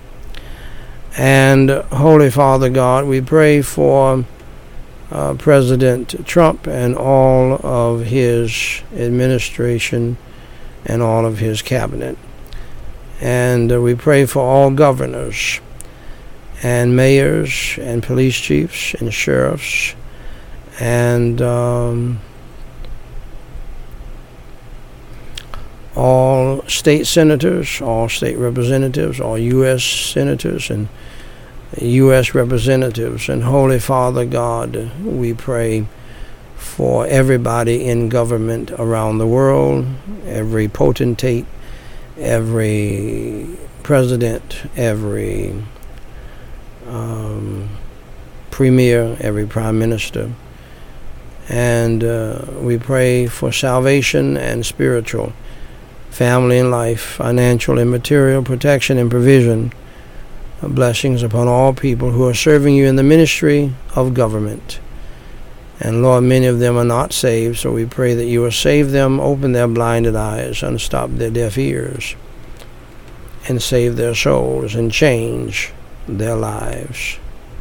Speaker 1: And Holy Father God, we pray for uh, President Trump and all of his administration and all of his cabinet. And uh, we pray for all governors and mayors and police chiefs and sheriffs and um, all state senators, all state representatives, all U S senators and U S representatives. And Holy Father God, we pray for everybody in government around the world, every potentate, every president, every um, premier, every prime minister. And uh, we pray for salvation and spiritual, family and life, financial and material protection and provision, blessings upon all people who are serving you in the ministry of government. And Lord, many of them are not saved, so we pray that you will save them, open their blinded eyes, unstop their deaf ears, and save their souls and change their lives.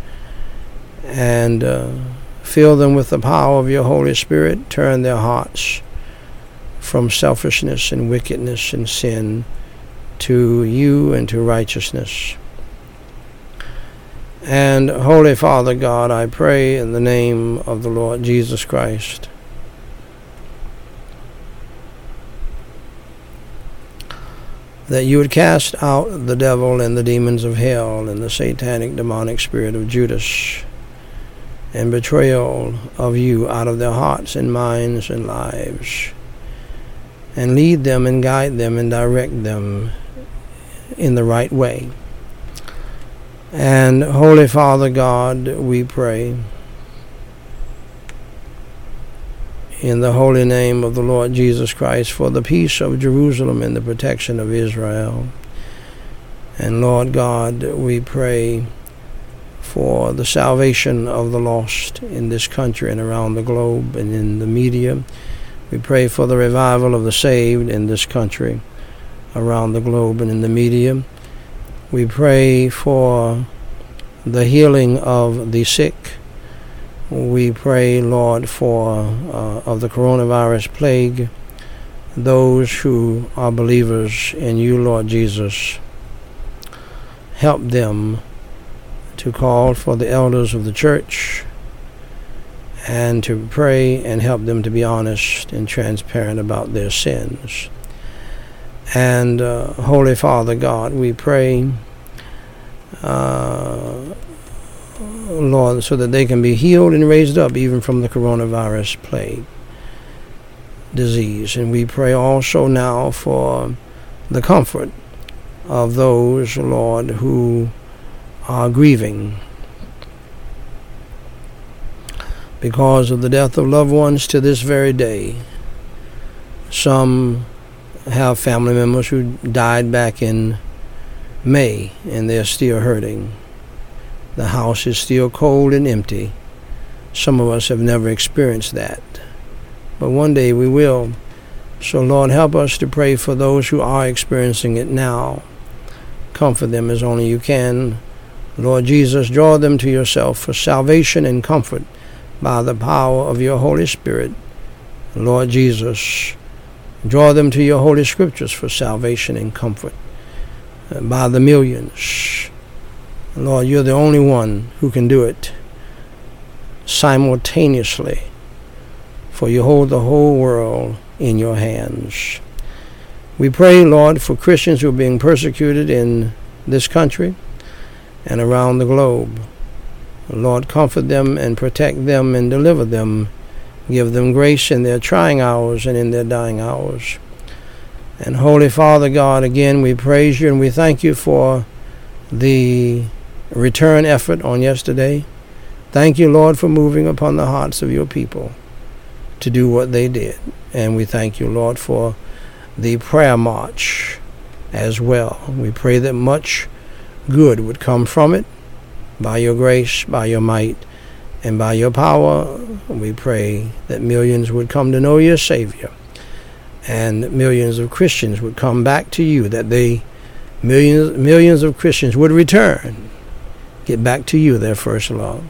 Speaker 1: And uh, fill them with the power of your Holy Spirit, turn their hearts from selfishness and wickedness and sin to you and to righteousness. And Holy Father God, I pray in the name of the Lord Jesus Christ that you would cast out the devil and the demons of hell and the satanic demonic spirit of Judas and betrayal of you out of their hearts and minds and lives, and lead them and guide them and direct them in the right way. And Holy Father God, we pray in the holy name of the Lord Jesus Christ for the peace of Jerusalem and the protection of Israel. And Lord God, we pray for the salvation of the lost in this country and around the globe and in the media. We pray for the revival of the saved in this country, around the globe and in the media. We pray for the healing of the sick. We pray, Lord, for uh, of the coronavirus plague, those who are believers in you, Lord Jesus. Help them to call for the elders of the church and to pray and help them to be honest and transparent about their sins. And uh, Holy Father God, we pray, uh, Lord, so that they can be healed and raised up even from the coronavirus plague disease. And we pray also now for the comfort of those, Lord, who are grieving because of the death of loved ones to this very day. Some have family members who died back in May, and they're still hurting. The house is still cold and empty. Some of us have never experienced that, but one day we will. So, Lord, help us to pray for those who are experiencing it now. Comfort them as only you can. Lord Jesus, draw them to yourself for salvation and comfort by the power of your Holy Spirit. Lord Jesus, draw them to your Holy Scriptures for salvation and comfort by the millions. Lord, you're the only one who can do it simultaneously, for you hold the whole world in your hands. We pray, Lord, for Christians who are being persecuted in this country and around the globe. Lord, comfort them and protect them and deliver them. Give them grace in their trying hours and in their dying hours. And Holy Father God, again, we praise you and we thank you for the return effort on yesterday. Thank you, Lord, for moving upon the hearts of your people to do what they did. And we thank you, Lord, for the prayer march as well. We pray that much good would come from it. By your grace, by your might, and by your power, we pray that millions would come to know your Savior, and millions of Christians would come back to you, that they, millions, millions of Christians would return, get back to you, their first love.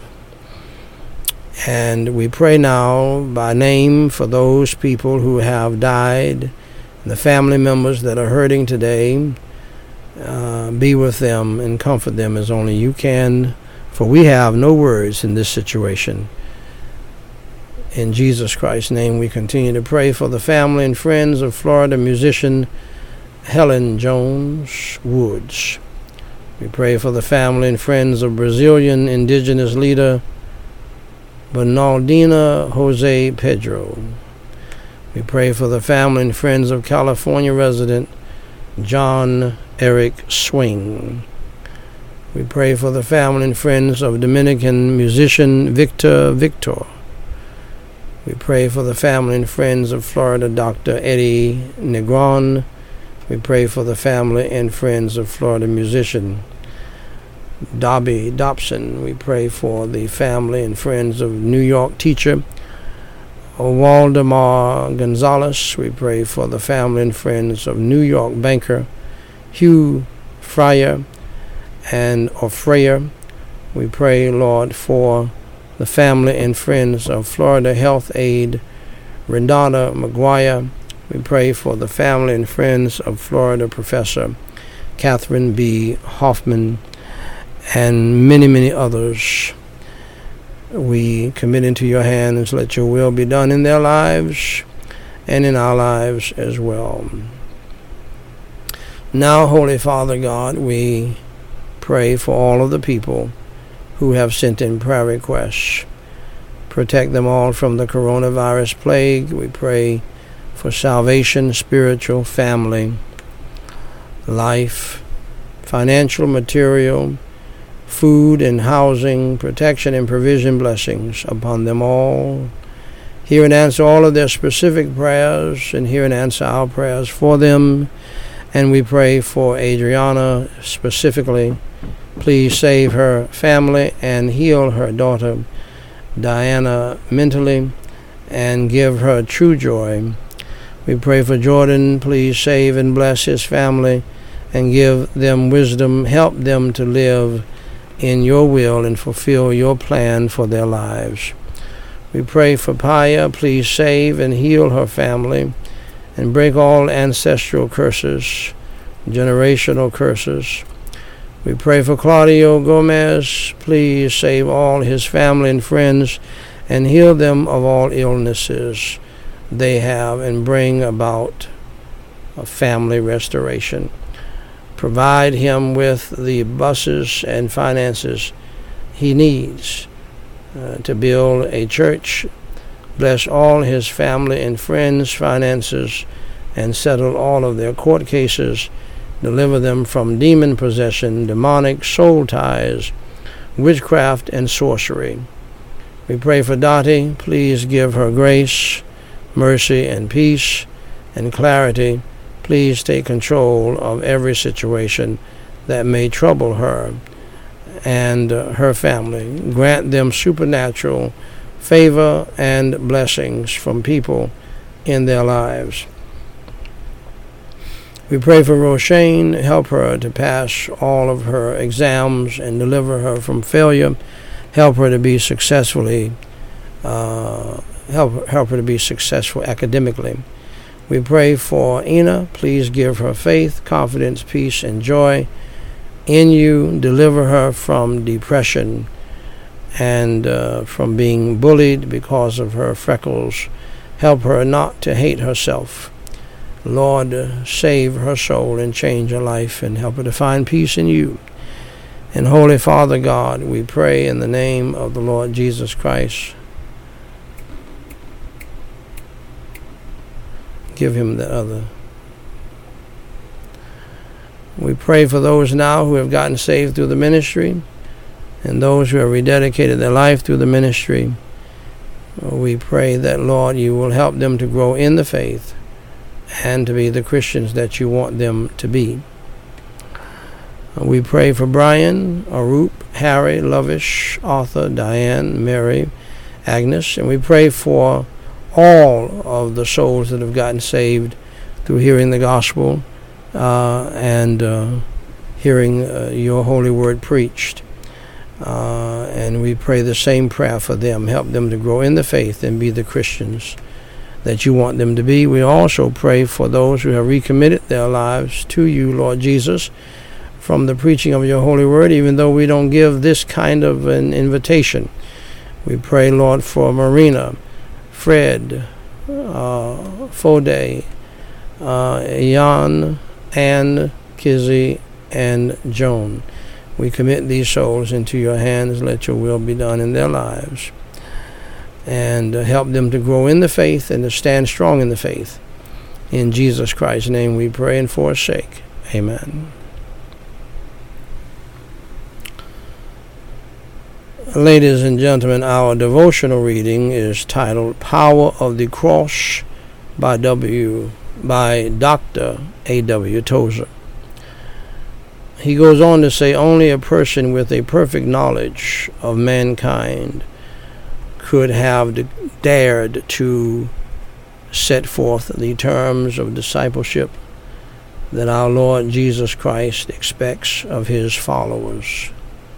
Speaker 1: And we pray now by name for those people who have died, and the family members that are hurting today. Uh, be with them and comfort them as only you can, for we have no words in this situation. In Jesus Christ's name, we continue to pray for the family and friends of Florida musician Helen Jones Woods. We pray for the family and friends of Brazilian indigenous leader Bernardina Jose Pedro. We pray for the family and friends of California resident John Eric Swing. We pray for the family and friends of Dominican musician Victor Victor. We pray for the family and friends of Florida Doctor Eddie Negron. We pray for the family and friends of Florida musician Dobby Dobson. We pray for the family and friends of New York teacher Waldemar Gonzalez. We pray for the family and friends of New York banker Hugh Fryer and or Freyer. We pray, Lord, for the family and friends of Florida health aide Renata McGuire. We pray for the family and friends of Florida professor Catherine B. Hoffman and many, many others. We commit into your hands, let your will be done in their lives and in our lives as well. Now, Holy Father God, we pray for all of the people who have sent in prayer requests. Protect them all from the coronavirus plague. We pray for salvation, spiritual, family, life, financial, material, food and housing, protection and provision blessings upon them all. Hear and answer all of their specific prayers, and hear and answer our prayers for them. And we pray for Adriana specifically. Please save her family and heal her daughter Diana mentally and give her true joy. We pray for Jordan. Please save and bless his family and give them wisdom. Help them to live in your will and fulfill your plan for their lives. We pray for Paya. Please save and heal her family and break all ancestral curses, generational curses. We pray for Claudio Gomez. Please save all his family and friends and heal them of all illnesses they have and bring about a family restoration. Provide him with the buses and finances he needs uh, to build a church. Bless all his family and friends' finances and settle all of their court cases. Deliver them from demon possession, demonic soul ties, witchcraft, and sorcery. We pray for Dottie. Please give her grace, mercy, and peace, and clarity. Please take control of every situation that may trouble her and uh, her family. Grant them supernatural favor and blessings from people in their lives. We pray for Roshane. Help her to pass all of her exams and deliver her from failure. Help her to be successfully, uh, help, help her to be successful academically. We pray for Ina. Please give her faith, confidence, peace, and joy in you. Deliver her from depression and uh, from being bullied because of her freckles. Help her not to hate herself. Lord, save her soul and change her life and help her to find peace in you. And Holy Father God, we pray in the name of the Lord Jesus Christ. Give him the other. We pray for those now who have gotten saved through the ministry and those who have rededicated their life through the ministry. We pray that, Lord, you will help them to grow in the faith and to be the Christians that you want them to be. We pray for Brian, Arup, Harry, Lovish, Arthur, Diane, Mary, Agnes, and we pray for all of the souls that have gotten saved through hearing the gospel uh, and uh, hearing uh, your holy word preached. Uh, and we pray the same prayer for them. Help them to grow in the faith and be the Christians that you want them to be. We also pray for those who have recommitted their lives to you, Lord Jesus, from the preaching of your holy word, even though we don't give this kind of an invitation. We pray, Lord, for Marina, Fred, uh, Fode, uh, Jan, Ann, Kizzy, and Joan. We commit these souls into your hands. Let your will be done in their lives. And uh, help them to grow in the faith and to stand strong in the faith. In Jesus Christ's name we pray and forsake. Amen. Ladies and gentlemen, our devotional reading is titled Power of the Cross by W. by Doctor A W Tozer. He goes on to say, only a person with a perfect knowledge of mankind could have dared to set forth the terms of discipleship that our Lord Jesus Christ expects of his followers.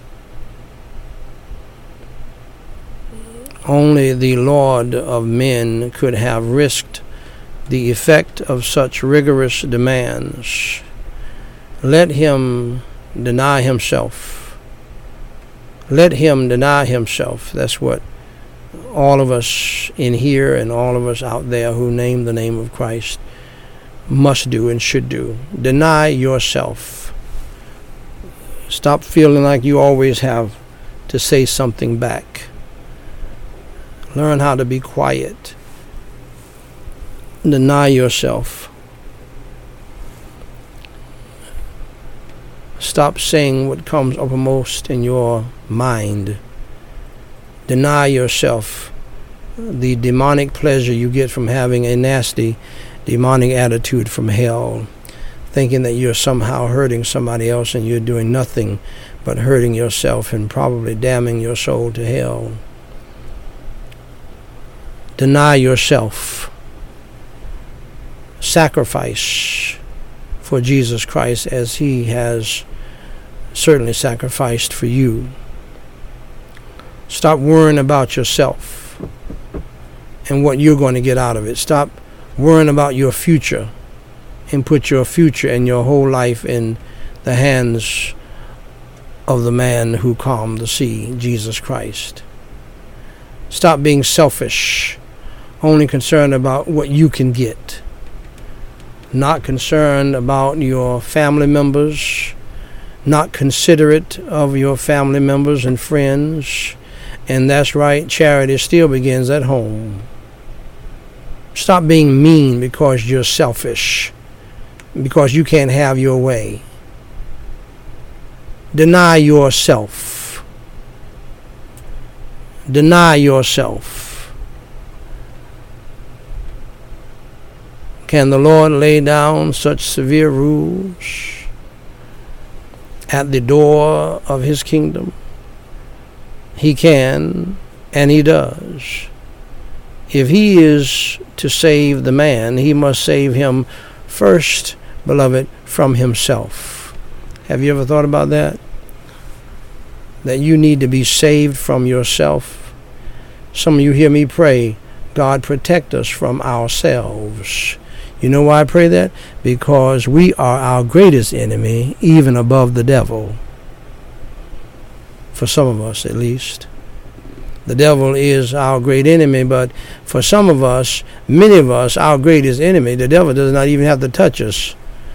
Speaker 1: Only the Lord of men could have risked the effect of such rigorous demands. Let him deny himself. Let him deny himself. That's what all of us in here and all of us out there who name the name of Christ must do and should do. Deny yourself. Stop feeling like you always have to say something back. Learn how to be quiet. Deny yourself. Stop saying what comes uppermost in your mind. Deny yourself the demonic pleasure you get from having a nasty demonic attitude from hell, thinking that you're somehow hurting somebody else and you're doing nothing but hurting yourself and probably damning your soul to hell. Deny yourself. Sacrifice for Jesus Christ as he has certainly sacrificed for you. Stop worrying about yourself and what you're going to get out of it. Stop worrying about your future and put your future and your whole life in the hands of the man who calmed the sea, Jesus Christ. Stop being selfish, only concerned about what you can get. Not concerned about your family members, not considerate of your family members and friends. And that's right, charity still begins at home. Stop being mean because you're selfish, because you can't have your way. Deny yourself. Deny yourself. Can the Lord lay down such severe rules at the door of his kingdom? He can, and he does. If he is to save the man, he must save him first, beloved, from himself. Have you ever thought about that? That you need to be saved from yourself. Some of you hear me pray, God, protect us from ourselves. You know why I pray that? Because we are our greatest enemy, even above the devil. For some of us, at least. The devil is our great enemy, but for some of us, many of us, our greatest enemy, the devil does not even have to touch us.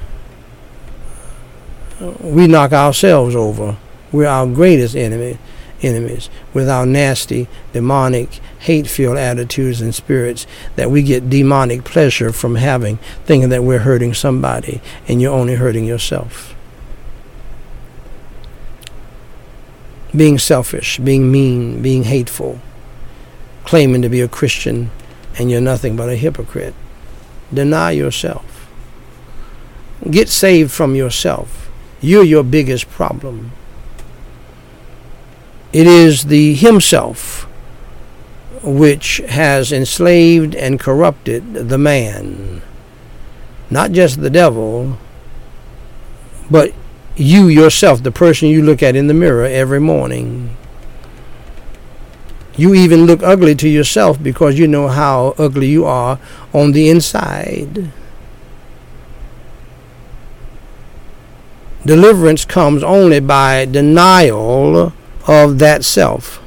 Speaker 1: We knock ourselves over. We're our greatest enemy, enemies with our nasty, demonic, hate-filled attitudes and spirits that we get demonic pleasure from having, thinking that we're hurting somebody, and you're only hurting yourself. Being selfish, being mean, being hateful, claiming to be a Christian, and you're nothing but a hypocrite. Deny yourself. Get saved from yourself. You're your biggest problem. It is the himself which has enslaved and corrupted the man. Not just the devil, but you yourself, the person you look at in the mirror every morning. You even look ugly to yourself because you know how ugly you are on the inside. Deliverance comes only by denial of that self.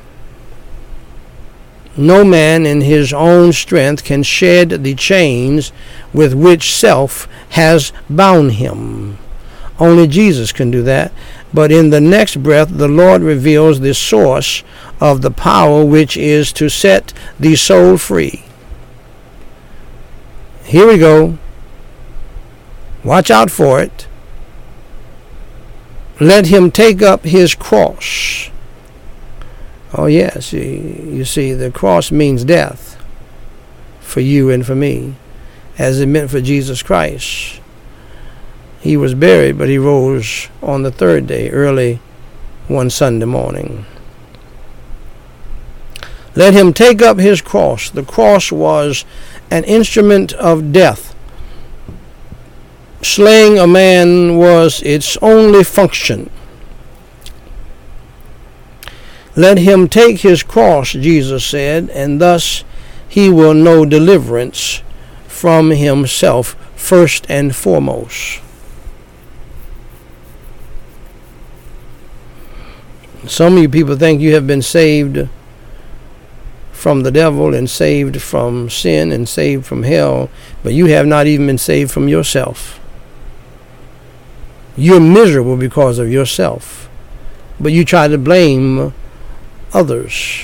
Speaker 1: No man in his own strength can shed the chains with which self has bound him. Only Jesus can do that. But in the next breath, the Lord reveals the source of the power which is to set the soul free. Here we go. Watch out for it. Let him take up his cross. Oh yes, you see, the cross means death for you and for me, as it meant for Jesus Christ. He was buried, but he rose on the third day, early one Sunday morning. Let him take up his cross. The cross was an instrument of death. Slaying a man was its only function. Let him take his cross, Jesus said, and thus he will know deliverance from himself first and foremost. Some of you people think you have been saved from the devil and saved from sin and saved from hell, but you have not even been saved from yourself. You're miserable because of yourself, but you try to blame others.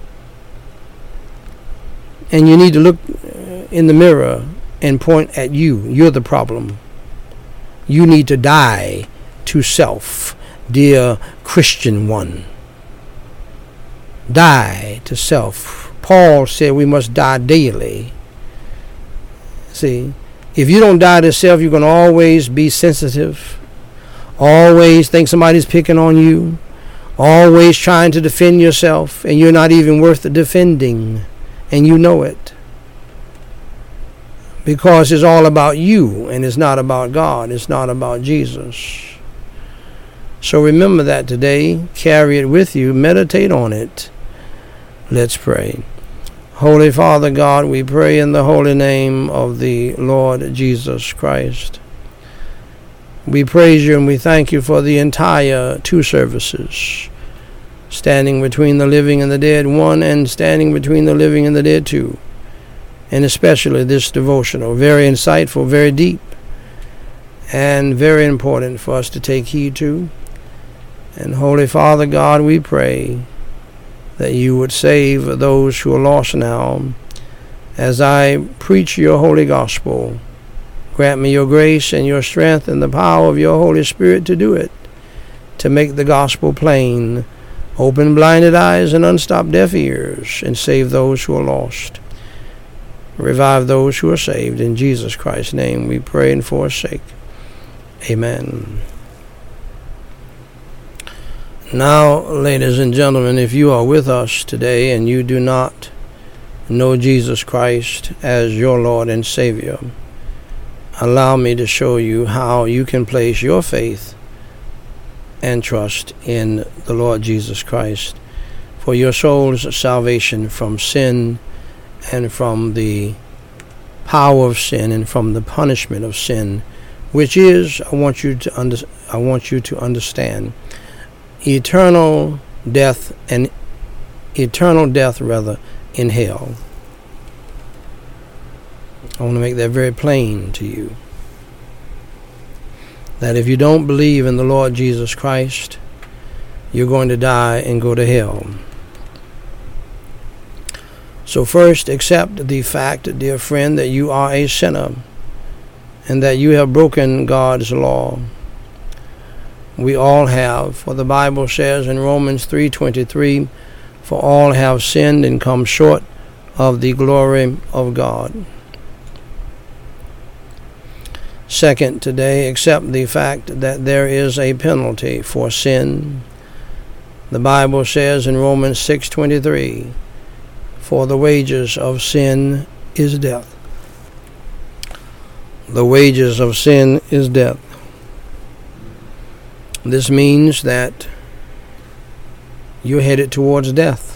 Speaker 1: And you need to look in the mirror and point at you. You're the problem. You need to die to self, dear Christian one. Die to self. Paul said we must die daily. See, if you don't die to self, you're going to always be sensitive, always think somebody's picking on you, always trying to defend yourself, and you're not even worth the defending, and you know it. Because it's all about you, and it's not about God. It's not about Jesus. So remember that today. Carry it with you. Meditate on it. Let's pray. Holy Father God, we pray in the holy name of the Lord Jesus Christ. We praise you and we thank you for the entire two services, standing between the living and the dead one, and standing between the living and the dead two. And especially this devotional, very insightful, very deep, and very important for us to take heed to. And Holy Father God, we pray that you would save those who are lost now, as I preach your holy gospel. Grant me your grace and your strength and the power of your Holy Spirit to do it, to make the gospel plain, open blinded eyes and unstop deaf ears, and save those who are lost. Revive those who are saved. In Jesus Christ's name we pray and forsake. Amen. Now, ladies and gentlemen, if you are with us today and you do not know Jesus Christ as your Lord and Savior, allow me to show you how you can place your faith and trust in the Lord Jesus Christ for your soul's salvation from sin and from the power of sin and from the punishment of sin, which is, I want you to under, I want you to understand, eternal death and eternal death rather in hell. I want to make that very plain to you, that if you don't believe in the Lord Jesus Christ, you're going to die and go to hell. So first, accept the fact, dear friend, that you are a sinner and that you have broken God's law. We all have, for the Bible says in Romans three twenty-three, for all have sinned and come short of the glory of God. Second, today, accept the fact that there is a penalty for sin. The Bible says in Romans six twenty-three, for the wages of sin is death. The wages of sin is death. This means that you're headed towards death.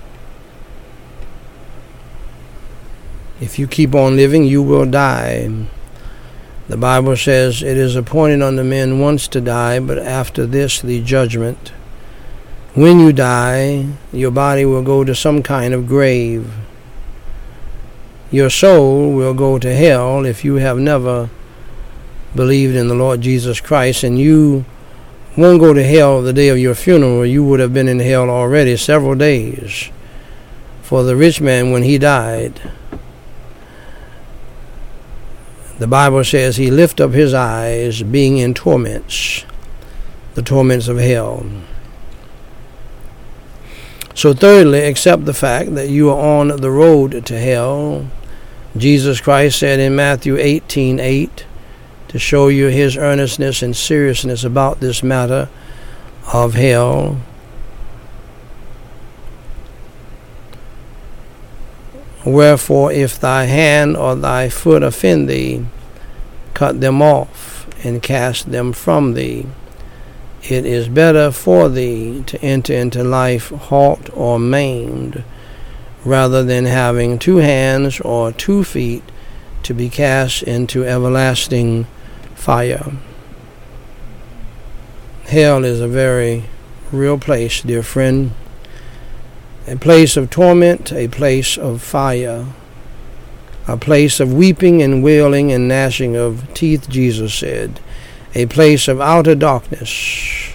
Speaker 1: If you keep on living, you will die. The Bible says it is appointed unto men once to die, but after this the judgment. When you die, your body will go to some kind of grave. Your soul will go to hell if you have never believed in the Lord Jesus Christ, and you won't go to hell the day of your funeral. You would have been in hell already several days. For the rich man, when he died, the Bible says he lifted up his eyes, being in torments, the torments of hell. So thirdly, accept the fact that you are on the road to hell. Jesus Christ said in Matthew eighteen eight, to show you his earnestness and seriousness about this matter of hell, wherefore, if thy hand or thy foot offend thee, cut them off and cast them from thee. It is better for thee to enter into life halt or maimed, rather than having two hands or two feet to be cast into everlasting fire. Hell is a very real place, dear friend. A place of torment, a place of fire, a place of weeping and wailing and gnashing of teeth, Jesus said, a place of outer darkness,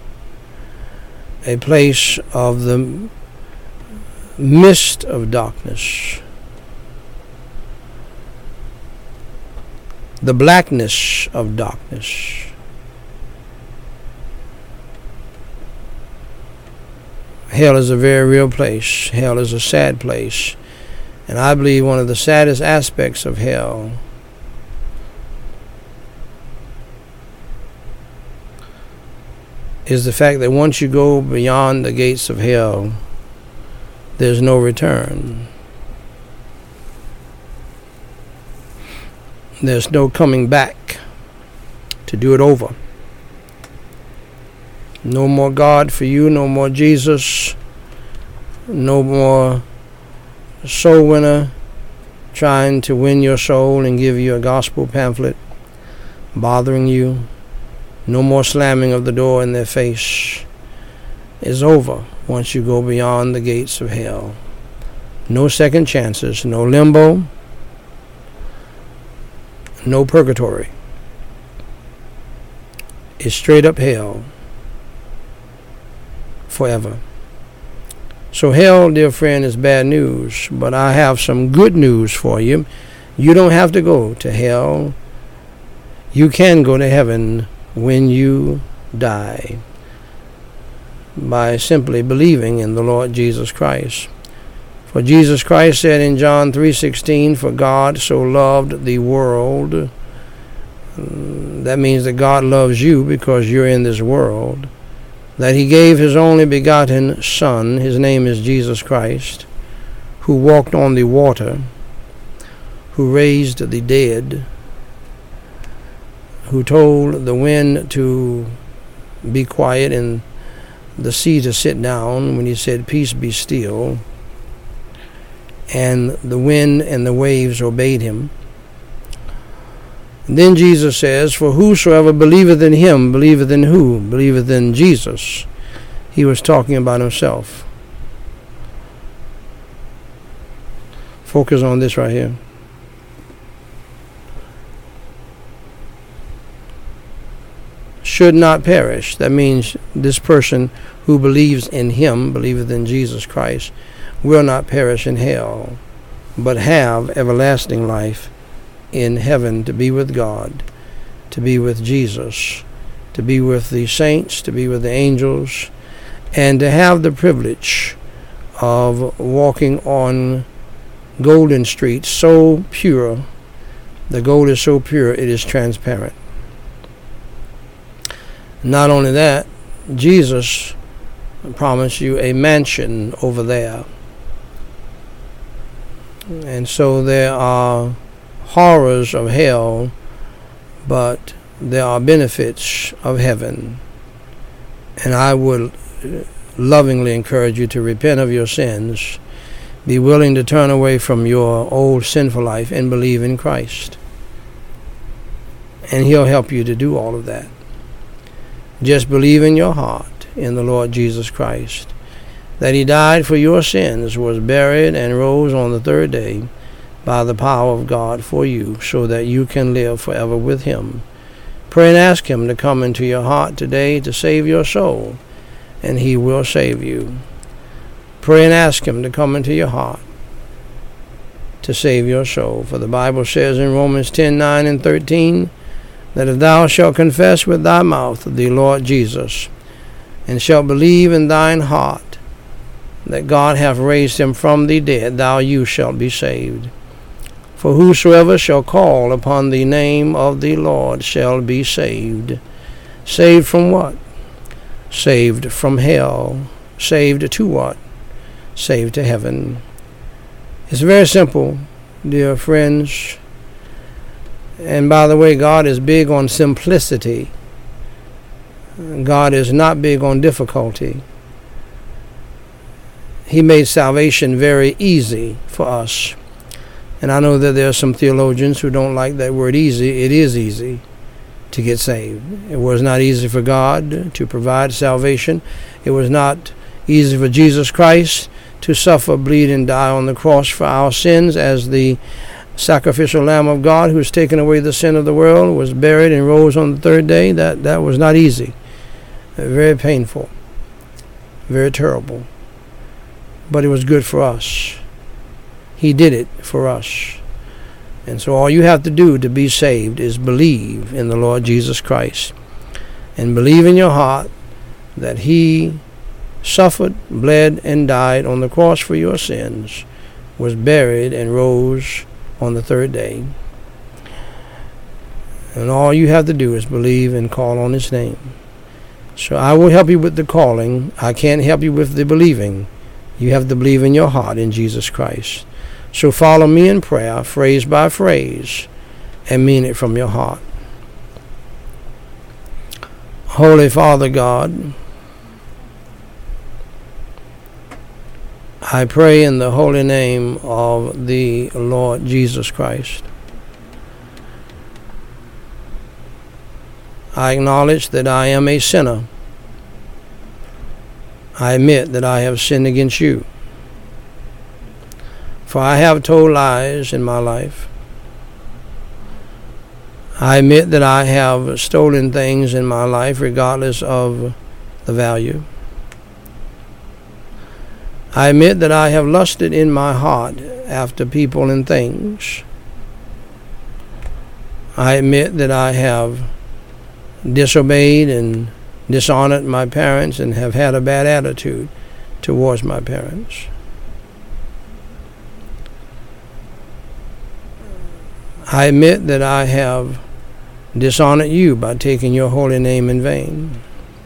Speaker 1: a place of the mist of darkness, the blackness of darkness. Hell is a very real place. Hell is a sad place. And I believe one of the saddest aspects of hell is the fact that once you go beyond the gates of hell, there's no return. There's no coming back to do it over. No more God for you, no more Jesus, no more soul winner trying to win your soul and give you a gospel pamphlet bothering you. No more slamming of the door in their face. It's over once you go beyond the gates of hell. No second chances, no limbo, no purgatory. It's straight up hell forever. So hell, dear friend, is bad news, but I have some good news for you. You don't have to go to hell. You can go to heaven when you die by simply believing in the Lord Jesus Christ. For Jesus Christ said in John three sixteen, "For God so loved the world." That means that God loves you because you're in this world, that he gave his only begotten Son, his name is Jesus Christ, who walked on the water, who raised the dead, who told the wind to be quiet and the sea to sit down when he said, "Peace, be still." And the wind and the waves obeyed him. And then Jesus says, "For whosoever believeth in him," believeth in who? Believeth in Jesus. He was talking about himself. Focus on this right here. Should not perish. That means this person who believes in him, believeth in Jesus Christ, will not perish in hell, but have everlasting life in heaven, to be with God, to be with Jesus, to be with the saints, to be with the angels, and to have the privilege of walking on golden streets so pure. The gold is so pure it is transparent. Not only that, Jesus promised you a mansion over there. And so there are horrors of hell, but there are benefits of heaven. And I would lovingly encourage you to repent of your sins, be willing to turn away from your old sinful life and believe in Christ. And he'll help you to do all of that. Just believe in your heart in the Lord Jesus Christ, that he died for your sins, was buried, and rose on the third day by the power of God for you, so that you can live forever with him. Pray and ask him to come into your heart today to save your soul, and he will save you. Pray and ask him to come into your heart to save your soul. For the Bible says in Romans ten, nine and thirteen, that if thou shalt confess with thy mouth the Lord Jesus, and shalt believe in thine heart that God hath raised him from the dead, thou you shalt be saved. For whosoever shall call upon the name of the Lord shall be saved. Saved from what? Saved from hell. Saved to what? Saved to heaven. It's very simple, dear friends. And by the way, God is big on simplicity. God is not big on difficulty. He made salvation very easy for us. And I know that there are some theologians who don't like that word easy. It is easy to get saved. It was not easy for God to provide salvation. It was not easy for Jesus Christ to suffer, bleed, and die on the cross for our sins as the sacrificial Lamb of God who has taken away the sin of the world, was buried and rose on the third day. That, that was not easy. Very painful. Very terrible. But it was good for us. He did it for us. And so all you have to do to be saved is believe in the Lord Jesus Christ. And believe in your heart that he suffered, bled, and died on the cross for your sins, was buried, and rose on the third day. And all you have to do is believe and call on his name. So I will help you with the calling. I can't help you with the believing. You have to believe in your heart in Jesus Christ. So follow me in prayer, phrase by phrase, and mean it from your heart. Holy Father God, I pray in the holy name of the Lord Jesus Christ. I acknowledge that I am a sinner. I admit that I have sinned against you. For I have told lies in my life. I admit that I have stolen things in my life regardless of the value. I admit that I have lusted in my heart after people and things. I admit that I have disobeyed and dishonored my parents and have had a bad attitude towards my parents. I admit that I have dishonored you by taking your holy name in vain.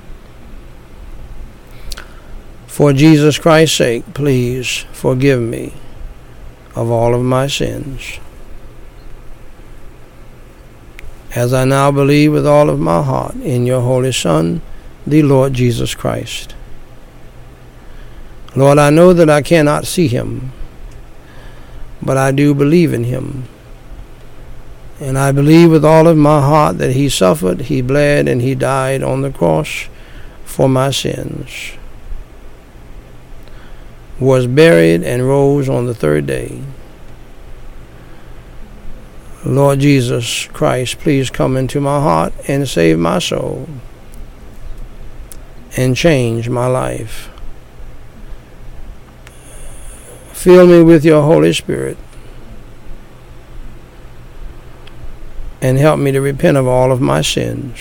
Speaker 1: For Jesus Christ's sake, please forgive me of all of my sins. As I now believe with all of my heart in your Holy Son, the Lord Jesus Christ. Lord, I know that I cannot see him, but I do believe in him. And I believe with all of my heart that he suffered, he bled, and he died on the cross for my sins, was buried, and rose on the third day. Lord Jesus Christ, please come into my heart and save my soul and change my life. Fill me with your Holy Spirit and help me to repent of all of my sins.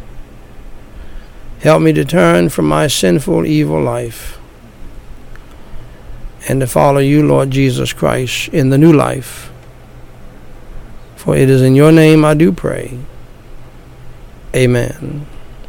Speaker 1: Help me to turn from my sinful, evil life and to follow you, Lord Jesus Christ, in the new life. For it is in your name I do pray. Amen.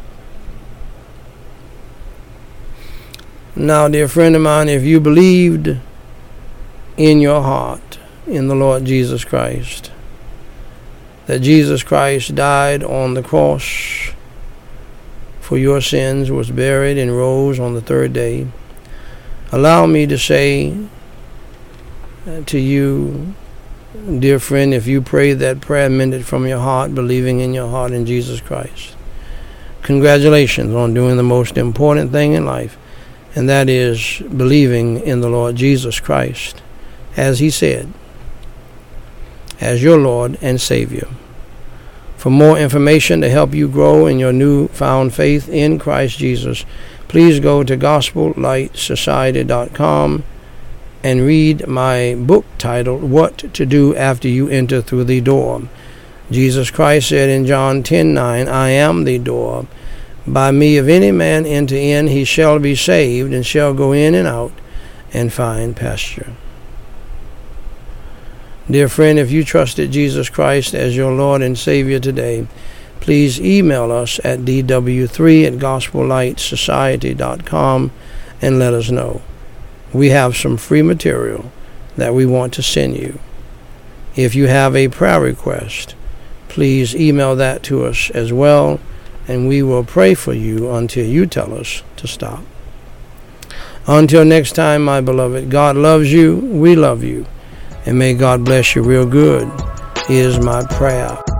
Speaker 1: Now, dear friend of mine, if you believed in your heart in the Lord Jesus Christ, that Jesus Christ died on the cross for your sins, was buried, and rose on the third day, allow me to say to you, dear friend, if you prayed that prayer, meant it from your heart, believing in your heart in Jesus Christ, congratulations on doing the most important thing in life, and that is believing in the Lord Jesus Christ, as he said, as your Lord and Savior. For more information to help you grow in your newfound faith in Christ Jesus, please go to gospel light society dot com and read my book titled, What to Do After You Enter Through the Door. Jesus Christ said in John ten nine, I am the door. By me, if any man enter in, he shall be saved, and shall go in and out and find pasture. Dear friend, if you trusted Jesus Christ as your Lord and Savior today, please email us at d w three at gospel light society dot com and let us know. We have some free material that we want to send you. If you have a prayer request, please email that to us as well, and we will pray for you until you tell us to stop. Until next time, my beloved, God loves you, we love you, and may God bless you real good, is my prayer.